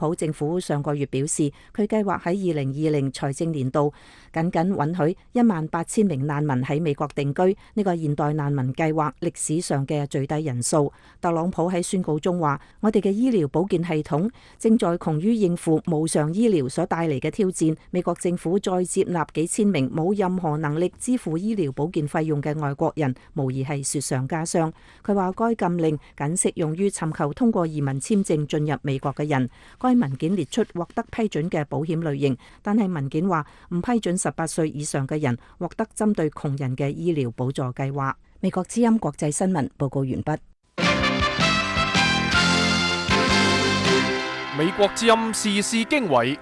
府上個月表示，佢計劃喺二零二零財政年度僅僅允許一萬八千名難民喺美國定居，呢個現代難民計劃歷史上嘅最低人數。特朗普喺宣告中話：我哋嘅醫療保健系統正在窮於應付無償醫療所帶嚟嘅挑戰。美國政府再接納幾千名冇任何能力支付醫療保健費用嘅外國人，無疑係雪上加霜。佢話該禁令僅適用於尋求通過移民簽證進入美國嘅人。該文件列出獲得批准嘅保險類型，但係文件話唔批准十八歲以上嘅人獲得針對窮人嘅醫療補助計劃。美國之音國際新聞報告完畢。 美國之音時事經緯，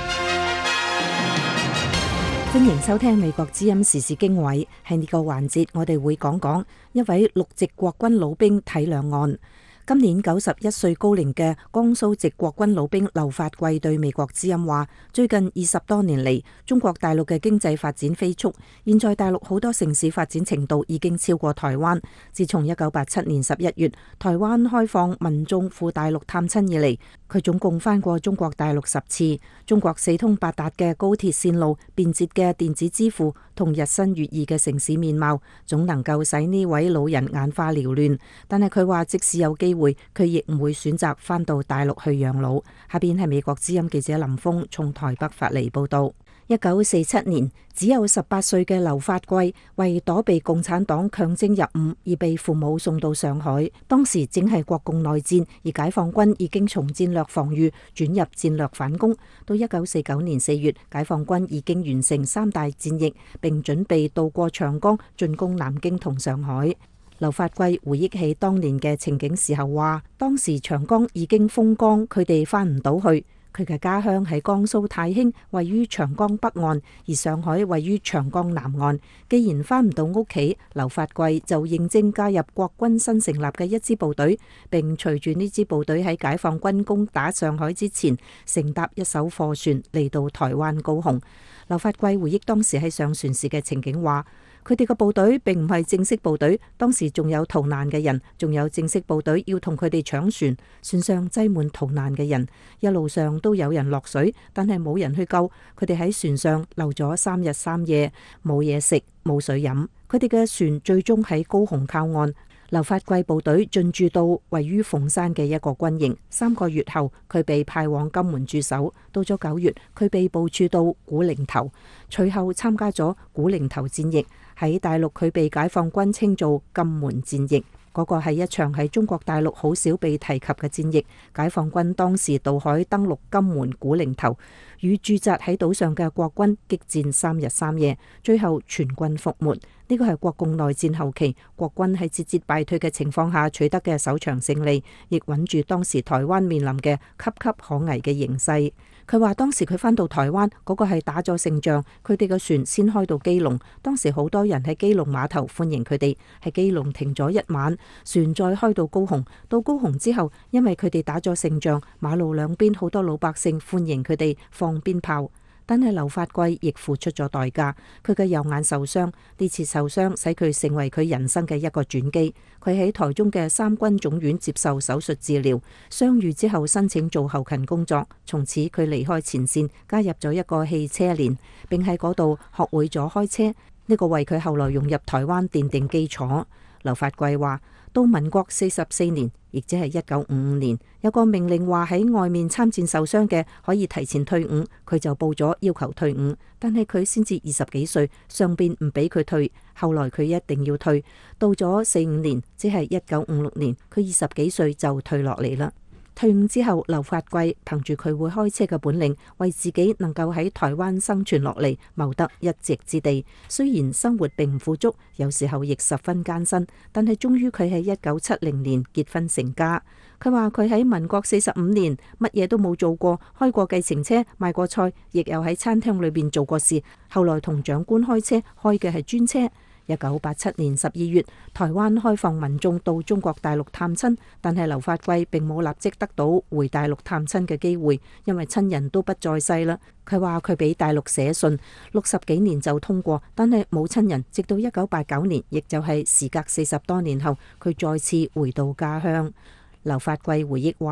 歡迎收聽美國之音時事經緯。喺呢個環節，我哋會講講一位陸籍國軍老兵體諒案。今年九十一歲高齡嘅江蘇籍國軍老兵劉發貴對美國之音話：最近二十多年嚟，中國大陸嘅經濟發展飛速，現在大陸好多城市發展程度已經超過台灣。自從一九八七年十一月台灣開放民眾赴大陸探親以嚟，佢總共返過中國大陸十次。中國四通八達嘅高鐵線路、便捷嘅電子支付同日新月異嘅城市面貌，總能夠使呢位老人眼花繚亂。但係佢話，即使有機會，佢亦唔會選擇返到大陸去養老。下邊係美國之音記者林峰從台北發嚟報道。一九四七年，只有十八歲嘅劉發貴為躲避共產黨強徵入伍而被父母送到上海。當時正係國共內戰，而解放軍已經從戰略防禦轉入戰略反攻。到一九四九年四月，解放軍已經完成三大戰役，並準備渡過長江進攻南京同上海。劉發貴回憶起當年嘅情景時候話：當時長江已經封江，佢哋翻唔到去。佢嘅家鄉喺江蘇泰興，位於長江北岸，而上海位於長江南岸。既然翻唔到屋企，劉發貴就應徵加入國軍新成立嘅一支部隊，並隨住呢支部隊喺解放軍攻打上海之前，乘搭一艘貨船嚟到台灣高雄。劉發貴回憶當時喺上船時嘅情景話：佢哋個部隊並唔係正式部隊，當時仲有逃難嘅人，仲有正式部隊要同佢哋搶船，船上擠滿逃難嘅人，一路上都有人落水，但係冇人去救，佢哋喺船上留咗三日三夜，冇嘢食，冇水飲，佢哋嘅船最終喺高雄靠岸。劉發貴部隊進駐到位於鳳山嘅一個軍營，三個月後佢被派往金門駐守。到咗九月，佢被部署到古寧頭，隨後參加咗古寧頭戰役。喺大陸佢被解放軍稱做金門戰役。嗰個係一場喺中國大陸好少被提及嘅戰役。解放軍當時渡海登陸金門古寧頭，與駐紮喺島上嘅國軍激戰三日三夜，最後全軍覆沒。呢個係國共內戰後期國軍喺節節敗退嘅情況下取得嘅首場勝利，亦穩住當時台灣面臨嘅岌岌可危嘅形勢。佢話當時佢返到台灣嗰個係打咗勝仗，佢哋嘅船先開到基隆，當時好多人喺基隆碼頭歡迎佢哋，喺基隆停咗一晚，船再開到高雄。到高雄之後，因為佢哋打咗勝仗，馬路兩邊好多老百姓歡迎佢哋放鞭炮。但係劉發貴亦付出咗代價，佢嘅右眼受傷，呢次受傷使佢成為佢人生嘅一個轉機。佢喺台中嘅三軍總院接受手術治療，傷愈之後申請做後勤工作，從此佢離開前線，加入咗一個汽車連，並喺嗰度學會咗開車，呢個為佢後來融入台灣奠定基礎。劉發貴話：到民國四十四年，亦即係一九五五年，有個命令話喺外面參戰受傷嘅可以提前退伍，佢就報咗要求退伍。但係佢先至二十幾歲，上邊唔俾佢退，後來佢一定要退。到咗四五年，即係一九五六年，佢二十幾歲就退落嚟啦。退伍之後，劉發貴憑住佢會開車嘅本領，為自己能夠喺台灣生存落嚟謀得一席之地。雖然生活並唔富足，有時候亦十分艱辛，但係終於佢喺一九七零年結婚成家。佢話佢喺民國四十五年乜嘢都冇做過，開過計程車，賣過菜，亦有喺餐廳裏邊做過事。後來同長官開車，開嘅係專車。一九八七年十二月，台灣開放民眾到中國大陸探親，但係劉發貴並冇立即得到回大陸探親嘅機會，因為親人都不在世啦。佢話佢俾大陸寫信，六十幾年就通過，但係冇親人，直到一九八九年，亦就係時隔四十多年後，佢再次回到家鄉。劉發貴回憶話：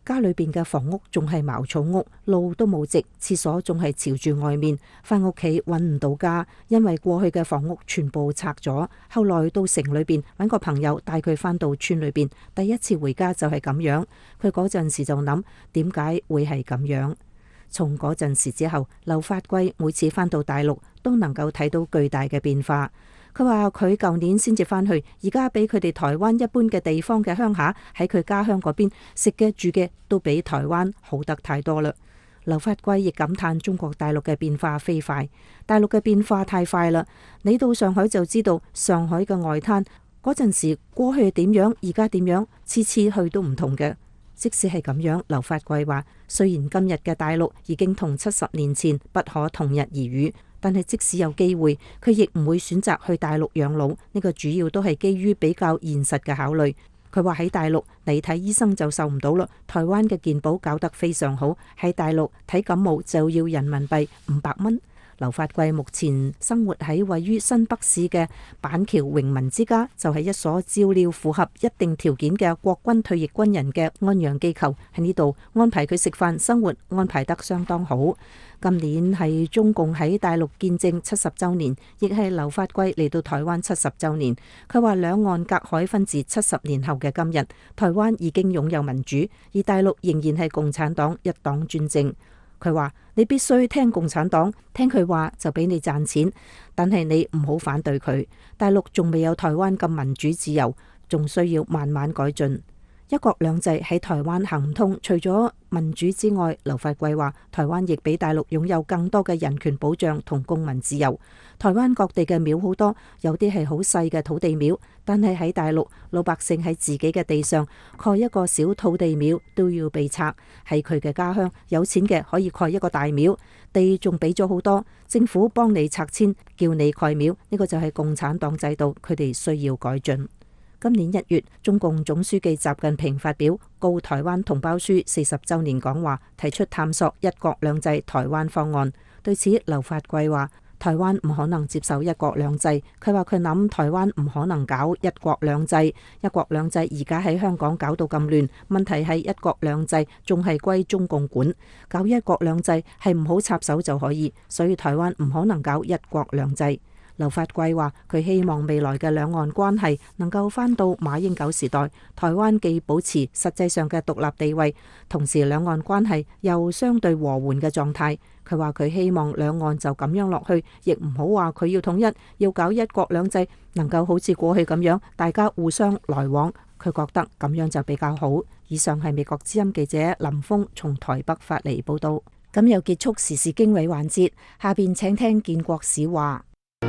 家裏邊嘅房屋仲係茅草屋，路都冇直，廁所仲係朝住外面，返屋企揾唔到家，因為過去嘅房屋全部拆咗。後來到城裏邊揾個朋友帶佢返到村裏邊，第一次回家就係咁樣。佢嗰陣時就諗，點解會係咁樣？從嗰陣時之後，劉發貴每次返到大陸都能夠睇到巨大嘅變化。佢話佢舊年先至返去，而家比佢哋台灣一般嘅地方嘅鄉下喺佢家鄉嗰邊食嘅住嘅都比台灣好得太多啦。劉發貴亦感嘆中國大陸嘅變化飛快，大陸嘅變化太快啦。你到上海就知道上海嘅外灘嗰陣時過去點樣，而家點樣，次次去都唔同嘅。即使係咁樣，劉發貴話雖然今日嘅大陸已經同七十年前不可同日而語，但係即使有機會，佢亦唔會選擇去大陸養老。呢個主要都係基於比較現實嘅考慮。佢話喺大陸你睇醫生就受唔到啦，台灣嘅健保搞得非常好，喺大陸睇感冒就要人民幣五百蚊。劉發貴目前生活喺位於新北市嘅板橋榮民之家，就係一所照料符合一定條件嘅國軍退役軍人嘅安養機構。喺呢度安排佢食飯生活，安排得相當好。今年係中共喺大陸建政七十週年，亦係劉發貴嚟到台灣七十週年。佢話兩岸隔海分治七十年後嘅今日，台灣已經擁有民主，而大陸仍然係共產黨一黨專政。佢話你必須聽共產黨，聽佢話就俾你賺錢，但係你唔好反對佢。大陸仲未有台灣咁民主自由，仲需要慢慢改進。一國兩制喺台灣行唔通，除咗民主之外，劉發貴話台灣亦比大陸擁有更多嘅人權保障同公民自由。台灣各地嘅廟好多，有啲係好細嘅土地廟，但係喺大陸老百姓喺自己嘅地上蓋一個小土地廟都要被拆。喺佢嘅家鄉，有錢嘅可以蓋一個大廟，地仲俾咗好多，政府幫你拆遷，叫你蓋廟，呢個就係共產黨制度，佢哋需要改進。今年一月，中共總書記習近平發表《告台灣同胞書》四十週年講話，提出探索一國兩制台灣方案。對此，劉發貴話：台灣唔可能接受一國兩制。佢話佢諗台灣唔可能搞一國兩制，一國兩制而家喺香港搞到咁亂，問題係一國兩制仲係歸中共管，搞一國兩制係唔好插手就可以，所以台灣唔可能搞一國兩制。劉發貴話：佢希望未來嘅兩岸關係能夠返到馬英九時代，台灣既保持實際上嘅獨立地位，同時兩岸關係又相對和緩嘅狀態。佢話佢希望兩岸就咁樣落去，亦唔好話佢要統一，要搞一國兩制，能夠好似過去咁樣，大家互相來往。佢覺得咁樣就比較好。以上係美國之音記者林峰從台北發嚟報道。咁又結束時事經緯環節，下邊請聽建國史話。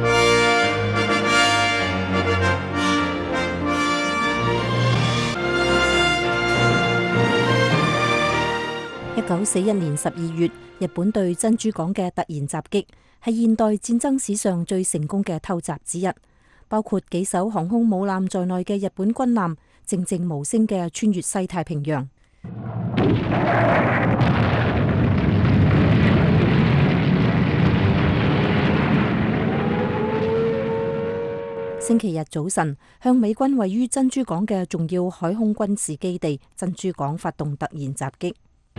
一九四一年十二月，日本對珍珠港嘅突然襲擊，係現代戰爭史上最成功嘅偷襲之一。包括幾艘航空母艦在內嘅日本軍艦，靜靜無聲嘅穿越西太平洋。星期日早晨，向美軍位於珍珠港嘅重要海空軍事基地珍珠港發動突然襲擊。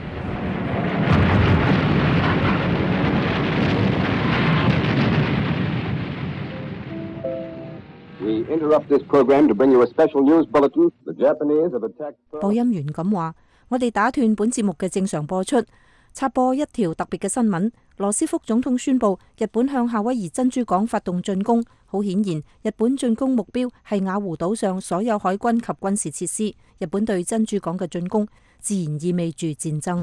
播音員咁話：我哋打斷本節目嘅正常播出，插播一條特別嘅新聞。羅斯福總統宣布，日本向夏威夷珍珠港發動進攻。好顯然，日本進攻目標係雅湖島上所有海軍及軍事設施。日本對珍珠港嘅進攻，自然意味住戰爭。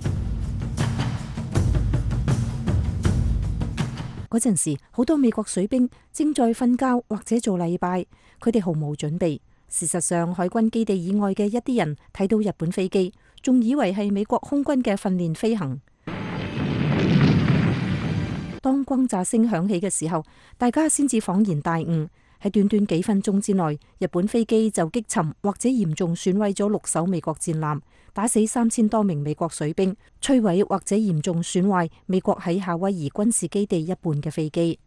嗰陣時，好多美國水兵正在瞓覺或者做禮拜，佢哋毫無準備。事實上，海軍基地以外嘅一啲人睇到日本飛機，仲以為係美國空軍嘅訓練飛行。當轟炸聲響起嘅時候，大家先至恍然大悟。喺短短幾分鐘之內，日本飛機就擊沉或者嚴重損毀咗六艘美國戰艦，打死三千多名美國水兵，摧毀或者嚴重損壞美國喺夏威夷軍事基地一半嘅飛機。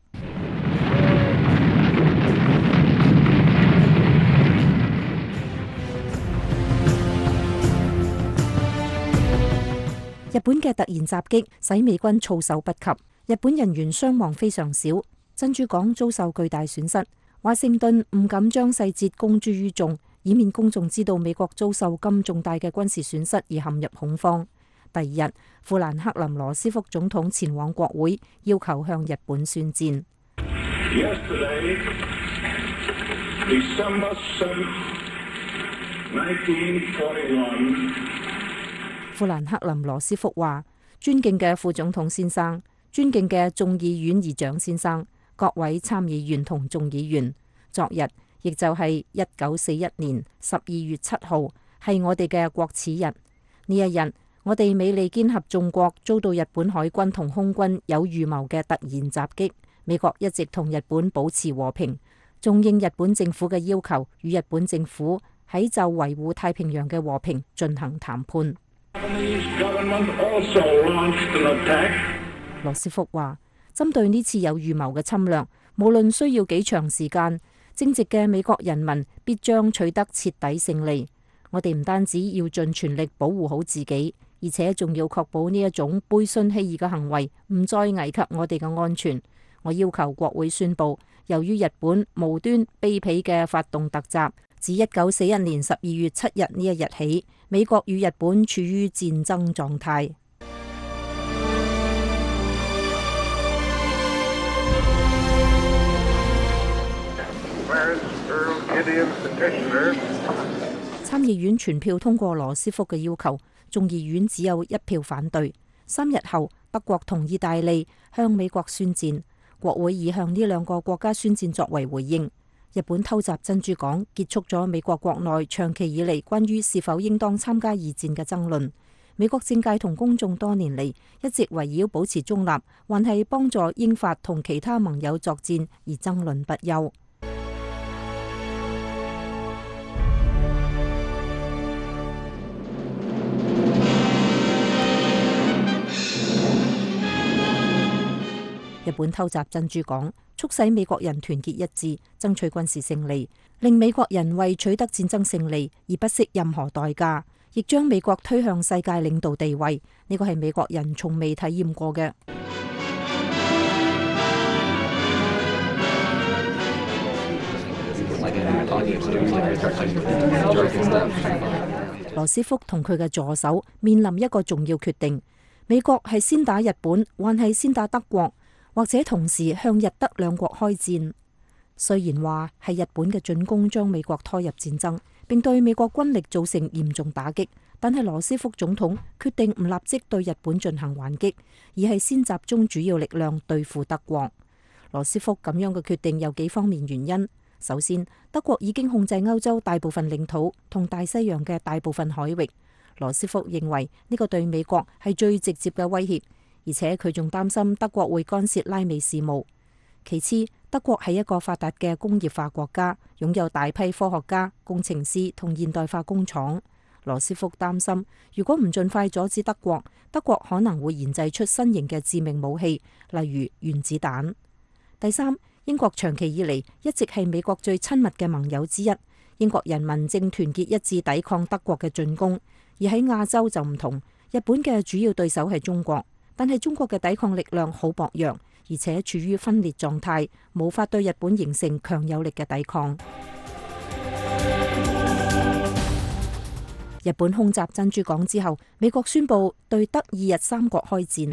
日本嘅突然襲擊使美軍措手不及，日本人員傷亡非常少，珍珠港遭受巨大損失。華盛頓唔敢將細節公諸於眾，以免公眾知道美國遭受咁重大嘅軍事損失而陷入恐慌。第二日，富蘭克林羅斯福總統前往國會，要求向日本宣戰。Yesterday, December seventh, nineteen forty-one. 富蘭克林羅斯福話：尊敬嘅副總統先生，尊敬嘅眾議院議長先生，各位參議員同眾議員，昨日亦就係一九四一年十二月七號，係我哋嘅國恥日。呢一日，我哋美利堅合眾國遭到日本海軍同空軍有預謀嘅突然襲擊。美國一直同日本保持和平，仲應日本政府嘅要求，與日本政府喺就維護太平洋嘅和平進行談判。羅斯福話：針對呢次有預謀嘅侵略，無論需要幾長時間，正直嘅美國人民必將取得徹底勝利。我哋唔單止要盡全力保護好自己，而且仲要確保呢一種背信棄義嘅行為唔再危及我哋嘅安全。我要求國會宣佈，由於日本無端卑鄙嘅發動突襲，自一九四一年十二月七日呢一日起，美國與日本處於戰爭狀態。參議院全票通過羅斯福嘅要求，眾議院只有一票反對。三日後，德國同意大利向美國宣戰。國會以向呢兩個國家宣戰作為回應。日本偷襲珍珠港，結束咗美國國內長期以嚟關於是否應當參加二戰嘅爭論。美國政界同公眾多年嚟一直圍繞保持中立，還係幫助英法同其他盟友作戰而爭論不休。日本偷襲珍珠港，促使美國人團結一致，爭取軍事勝利，令美國人為取得戰爭勝利而不惜任何代價，亦將美國推向世界領導地位。呢個係美國人從未體驗過嘅。羅斯福同佢嘅助手面臨一個重要決定：美國係先打日本，還係先打德國？或者同時向日德兩國開戰。雖然話係日本嘅進攻將美國拖入戰爭，並對美國軍力造成嚴重打擊，但係羅斯福總統決定唔立即對日本進行還擊，而係先集中主要力量對付德國。羅斯福咁樣嘅決定有幾方面原因。首先，德國已經控制歐洲大部分領土同大西洋嘅大部分海域。羅斯福認為呢個對美國係最直接嘅威脅。而且佢仲擔心德國會干涉拉美事務。其次，德國係一個發達嘅工業化國家，擁有大批科學家、工程師同現代化工廠。羅斯福擔心，如果唔盡快阻止德國，德國可能會研製出新型嘅致命武器，例如原子彈。第三，英國長期以嚟一直係美國最親密嘅盟友之一，英國人民正團結一致抵抗德國嘅進攻。而喺亞洲就唔同，日本嘅主要對手係中國。但係中國嘅抵抗力量好薄弱，而且處於分裂狀態，無法對日本形成強有力嘅抵抗。日本空襲珍珠港之後，美國宣布對德意日三國開戰。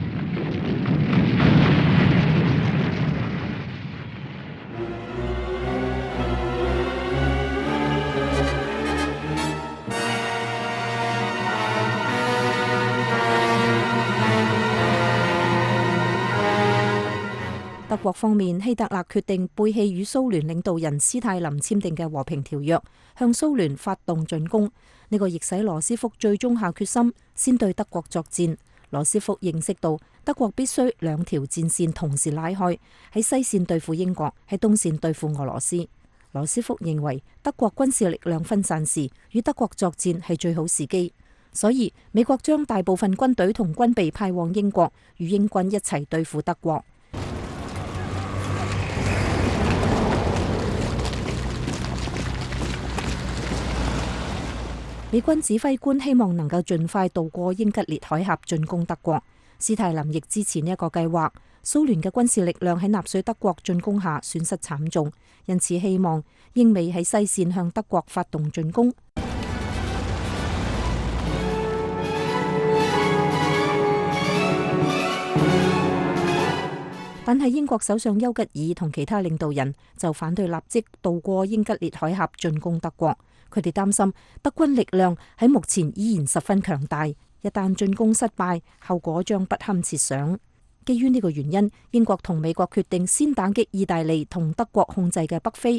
德國方面，希特勒決定背棄與蘇聯領導人斯泰林簽訂嘅和平條約，向蘇聯發動進攻。呢個亦使羅斯福最終下決心先對德國作戰。羅斯福認識到德國必須兩條戰線同時拉開，喺西線對付英國，喺東線對付俄羅斯。羅斯福認為德國軍事力量分散時，與德國作戰係最好時機，所以美國將大部分軍隊同軍備派往英國，與英軍一齊對付德國。 美軍指揮官希望能夠盡快渡過英吉利海峽進攻德國。斯泰林亦支持呢一個計劃。蘇聯嘅軍事力量喺納粹德國進攻下損失慘重，因此希望英美喺西線向德國發動進攻。但係英國首相丘吉爾同其他領導人就反對立即渡過英吉利海峽進攻德國。佢哋擔心德軍力量喺目前依然十分強大，一旦進攻失敗，後果將不堪設想。基於呢個原因，英國同美國決定先打擊意大利同德國控制嘅北非。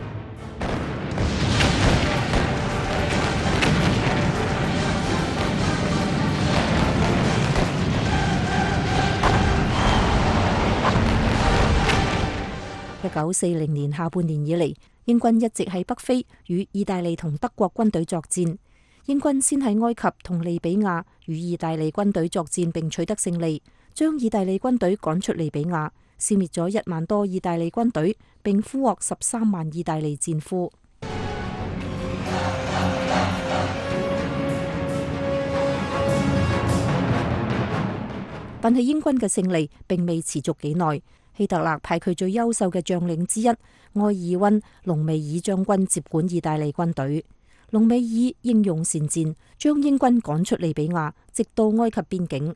一九四零年下半年以嚟，英軍一直喺北非與意大利同德國軍隊作戰。英軍先喺埃及同利比亞與意大利軍隊作戰，並取得勝利，將意大利軍隊趕出利比亞，消滅咗一萬多意大利軍隊，並俘獲十三萬意大利戰俘。但係英軍嘅勝利並未持續幾耐。希特勒派佢最優秀嘅將領之一埃爾溫·隆美爾將軍接管意大利軍隊。隆美爾英勇善戰，將英軍趕出利比亞，直到埃及邊境。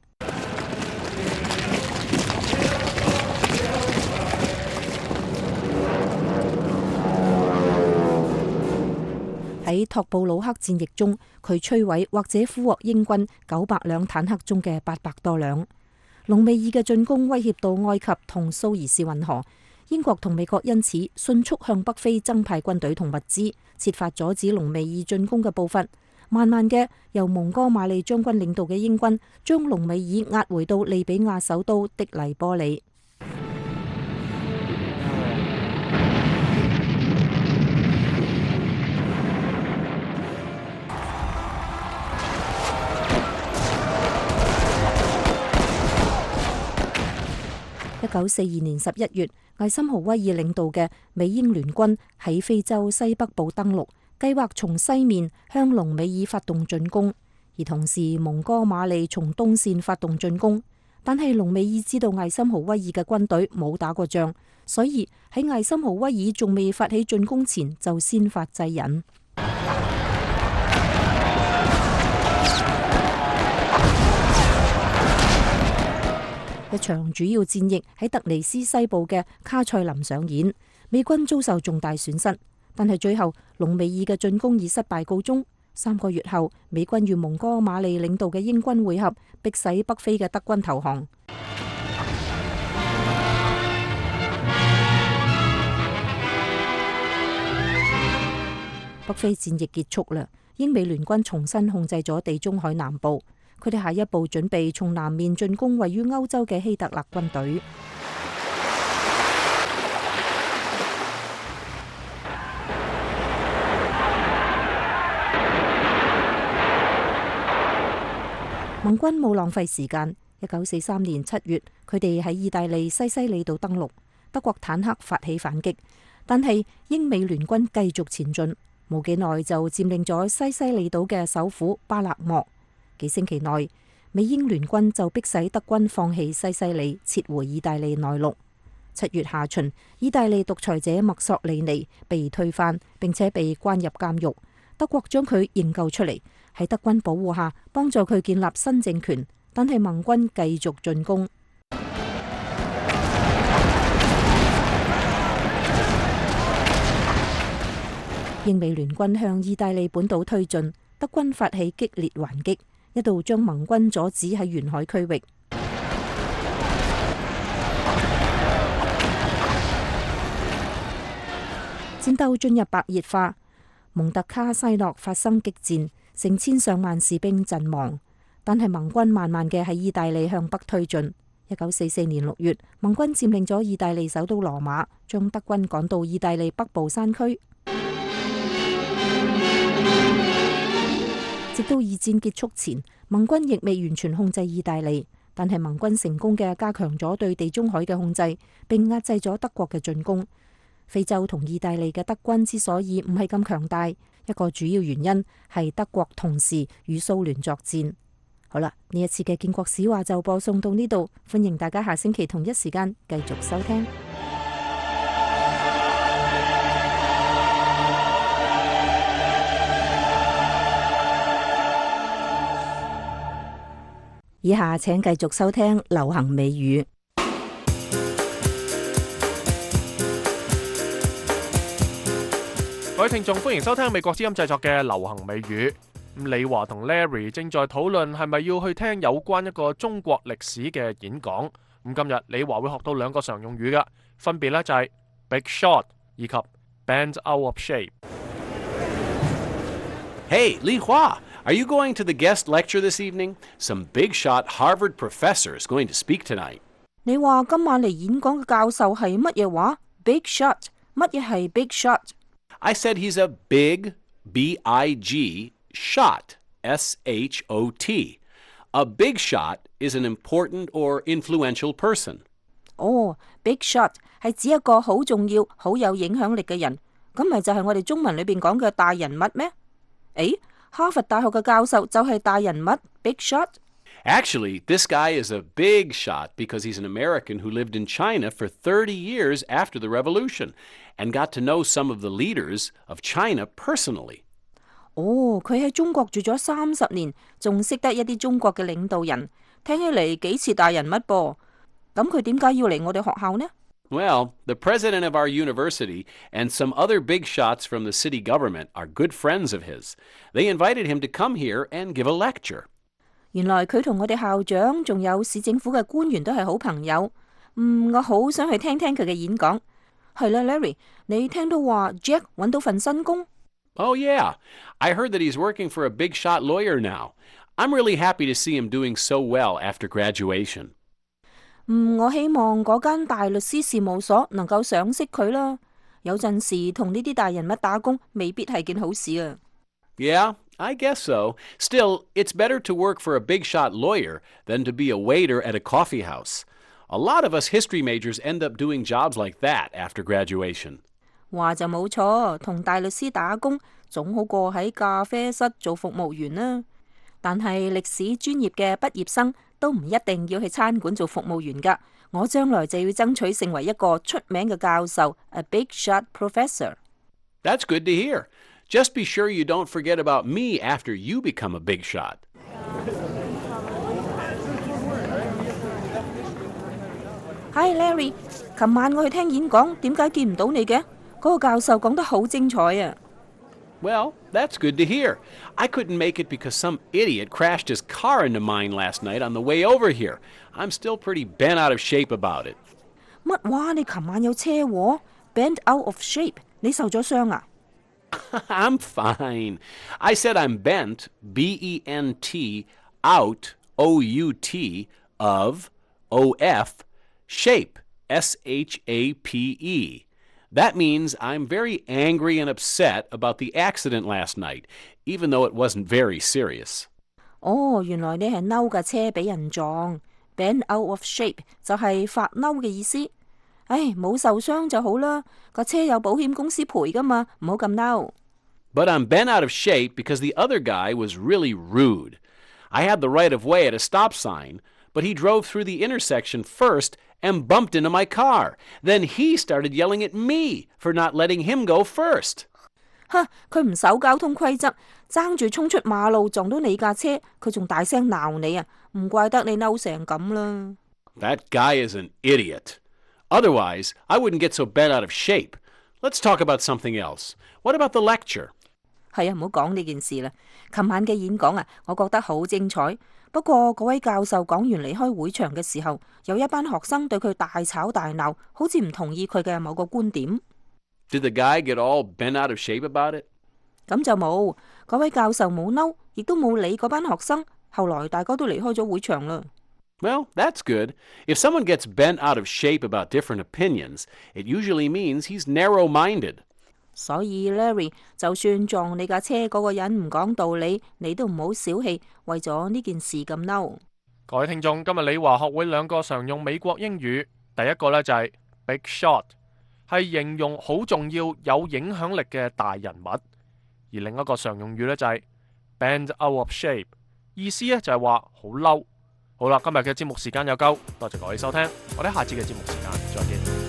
喺托布魯克戰役中，佢摧毀或者俘獲英軍九百輛坦克中嘅八百多輛。隆美爾嘅進攻威脅到埃及同蘇伊士運河，英國同美國因此迅速向北非增派軍隊同物資，設法阻止隆美爾進攻嘅步伐。慢慢嘅，由蒙哥馬利將軍領導嘅英軍將隆美爾押回到利比亞首都的黎波里。一九四二年十一月，艾森豪威爾領導嘅美英聯軍喺非洲西北部登陸，計劃從西面向隆美爾發動進攻，而同時蒙哥馬利從東線發動進攻。但係隆美爾知道艾森豪威爾嘅軍隊冇打過仗，所以喺艾森豪威爾仲未發起進攻前就先發制人。一場主要戰役喺突尼斯西部嘅卡塞林上演，美軍遭受重大損失，但係最後隆美爾嘅進攻以失敗告終。三個月後，美軍與蒙哥馬利領導嘅英軍會合，迫使北非嘅德軍投降。北非戰役結束啦，英美聯軍重新控制咗地中海南部。佢哋下一步準備從南面進攻位於歐洲嘅希特勒軍隊。盟軍冇浪費時間，一九四三年七月，佢哋喺意大利西西里島登陸，德國坦克發起反擊，但係英美聯軍繼續前進，冇幾耐就佔領咗西西里島嘅首府巴勒莫。幾星期內，美英聯軍就迫使德軍放棄西西里，撤回意大利內陸。七月下旬，意大利獨裁者墨索里尼被推翻，並且被關入監獄。德國將佢營救出嚟，喺德軍保護下，幫助佢建立新政權。但係盟軍繼續進攻。英美聯軍向意大利本島推進，德軍發起激烈還擊，一度將盟軍阻止喺沿海區域。戰鬥進入白熱化，蒙特卡西諾發生激戰，成千上萬士兵陣亡。但係盟軍慢慢嘅喺意大利向北推進。一九四四年六月，盟軍佔領咗意大利首都羅馬，將德軍趕到意大利北部山區。直到二戰結束前，盟軍亦未完全控制意大利，但係盟軍成功嘅加強咗對地中海嘅控制，並壓制咗德國嘅進攻。 非洲同意大利嘅德軍之所以唔係咁強大，一個主要原因係德國同時與蘇聯作戰。好啦，呢一次嘅建國史話就播送到呢度，歡迎大家下星期同一時間繼續收聽。以下請繼續收聽流行美語。 各位聽眾，歡迎收聽美國之音製作嘅流行美語。咁李華同 Larry 正在討論係咪要去聽有關一個中國歷史嘅演講。咁今日李華會學到兩個常用語㗎，分別咧就係 Big Shot 以及 Bent Out of Shape。 Hey, Li Hua, are you going to the guest lecture this evening? Some big shot Harvard professor is going to speak tonight. 你話今晚嚟演講嘅教授係乜嘢話 ？Big Shot， 乜嘢係 Big Shot？I said he's a big, B I G, shot, S H O T. A big shot is an important or influential person. 哦、oh,，Big Shot 係指一個好重要、好有影響力嘅人，咁咪就係我哋中文裏邊講嘅大人物咩？誒，哈佛大學嘅教授就係大人物 Big Shot。Actually, this guy is a big shot because he's an American who lived in China for thirty years after the revolution and got to know some of the leaders of China personally. 哦，佢喺中國住咗三十年，仲識得一啲中國嘅領導人，聽起嚟幾似大人物噃。咁佢點解要嚟我哋學校呢？ Well, the president of our university and some other big shots from the city government are good friends of his. They invited him to come here and give a lecture. 原來佢同我哋校長仲有市政府嘅官員都係好朋友。嗯，我好想去聽聽佢嘅演講。係啦 ，Larry， 你聽到話 Jack 揾到份新工？ Oh yeah, I heard that he's working for a big shot lawyer now. I'm really happy to see him doing so well after graduation. 嗯，我希望嗰間大律師事務所能夠賞識佢啦。有陣時同呢啲大人物打工未必係件好事啊。 Yeah, I guess so. Still, it's better to work for a big shot lawyer than to be a waiter at a coffee house. A lot of us history majors end up doing jobs like that after graduation. 話就冇錯，同大律師打工總好過喺咖啡室做服務員啦。但係歷史專業嘅畢業生都唔一定要去餐館做服務員㗎。我將來就要爭取成為一個出名嘅教授 ，a big shot professor. That's good to hear. Just be sure you don't forget about me after you become a big shot. Hi Larry， 琴晚我去聽演講，點解見唔到你嘅？嗰個教授講得好精彩啊！ Well, that's good to hear. I couldn't make it because some idiot crashed his car into mine last night on the way over here. I'm still pretty bent out of shape about it. 乜話？你琴晚有車禍 ？Bent out of shape？ 你受咗傷啊？ I'm fine. I said I'm bent, B E N T, out, O U T, of, O F, shape, S H A P E. That means I'm very angry and upset about the accident last night, even though it wasn't very serious. 哦，原來你係嬲架車俾人撞 ，bent out of shape 就係發嬲嘅意思。唉，冇受傷就好啦，架車有保險公司賠噶嘛，唔好咁嬲。 But I'm bent out of shape because the other guy was really rude. I had the right of way at a stop sign, but he drove through the intersection first and bumped into my car. Then he started yelling at me for not letting him go first. 哈！佢唔守交通規則，爭住衝出馬路撞到你架車，佢仲大聲鬧你啊！唔怪得你嬲成咁啦。 That guy is an idiot. Otherwise, I wouldn't get so bent out of shape. Let's talk about something else. What about the lecture? 係啊，唔好講呢件事啦。琴晚嘅演講啊，我覺得好精彩。不過嗰位教授講完離開會場嘅時候，有一班學生對佢大吵大鬧，好似唔同意佢嘅某個觀點。 Did the guy get all bent out of shape about it? 咁就冇，嗰位教授冇嬲，亦都冇理嗰班學生。後來大家都離開咗會場啦。 Well, that's good. If someone gets bent out of shape about different opinions, it usually means he's narrow-minded. 所以 Larry， 就算撞你架車嗰個人唔講道理，你都唔好小氣，為咗呢件事咁嬲。 各位聽眾，今日李華學會兩個常用美國英語，第一個呢就係 Big Shot， 係形容好重要、有影響力嘅大人物。而另一個常用語呢，就係 bent out of shape， 意思呢就係話好嬲。好啦，今日嘅節目時間有夠，多謝各位收聽，我哋下次嘅節目時間再見。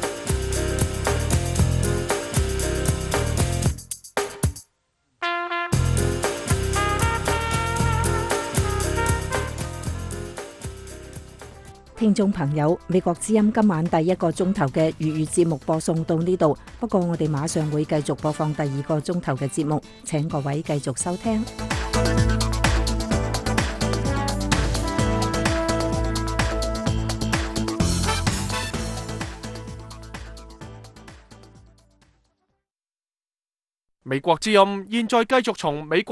聽眾朋友，美國之音今晚第一個鐘頭嘅粵語節目播送到呢度，不過我哋馬上會繼續播放第二個鐘頭嘅節目，請各位繼續收聽。 美國之音現在繼續從美國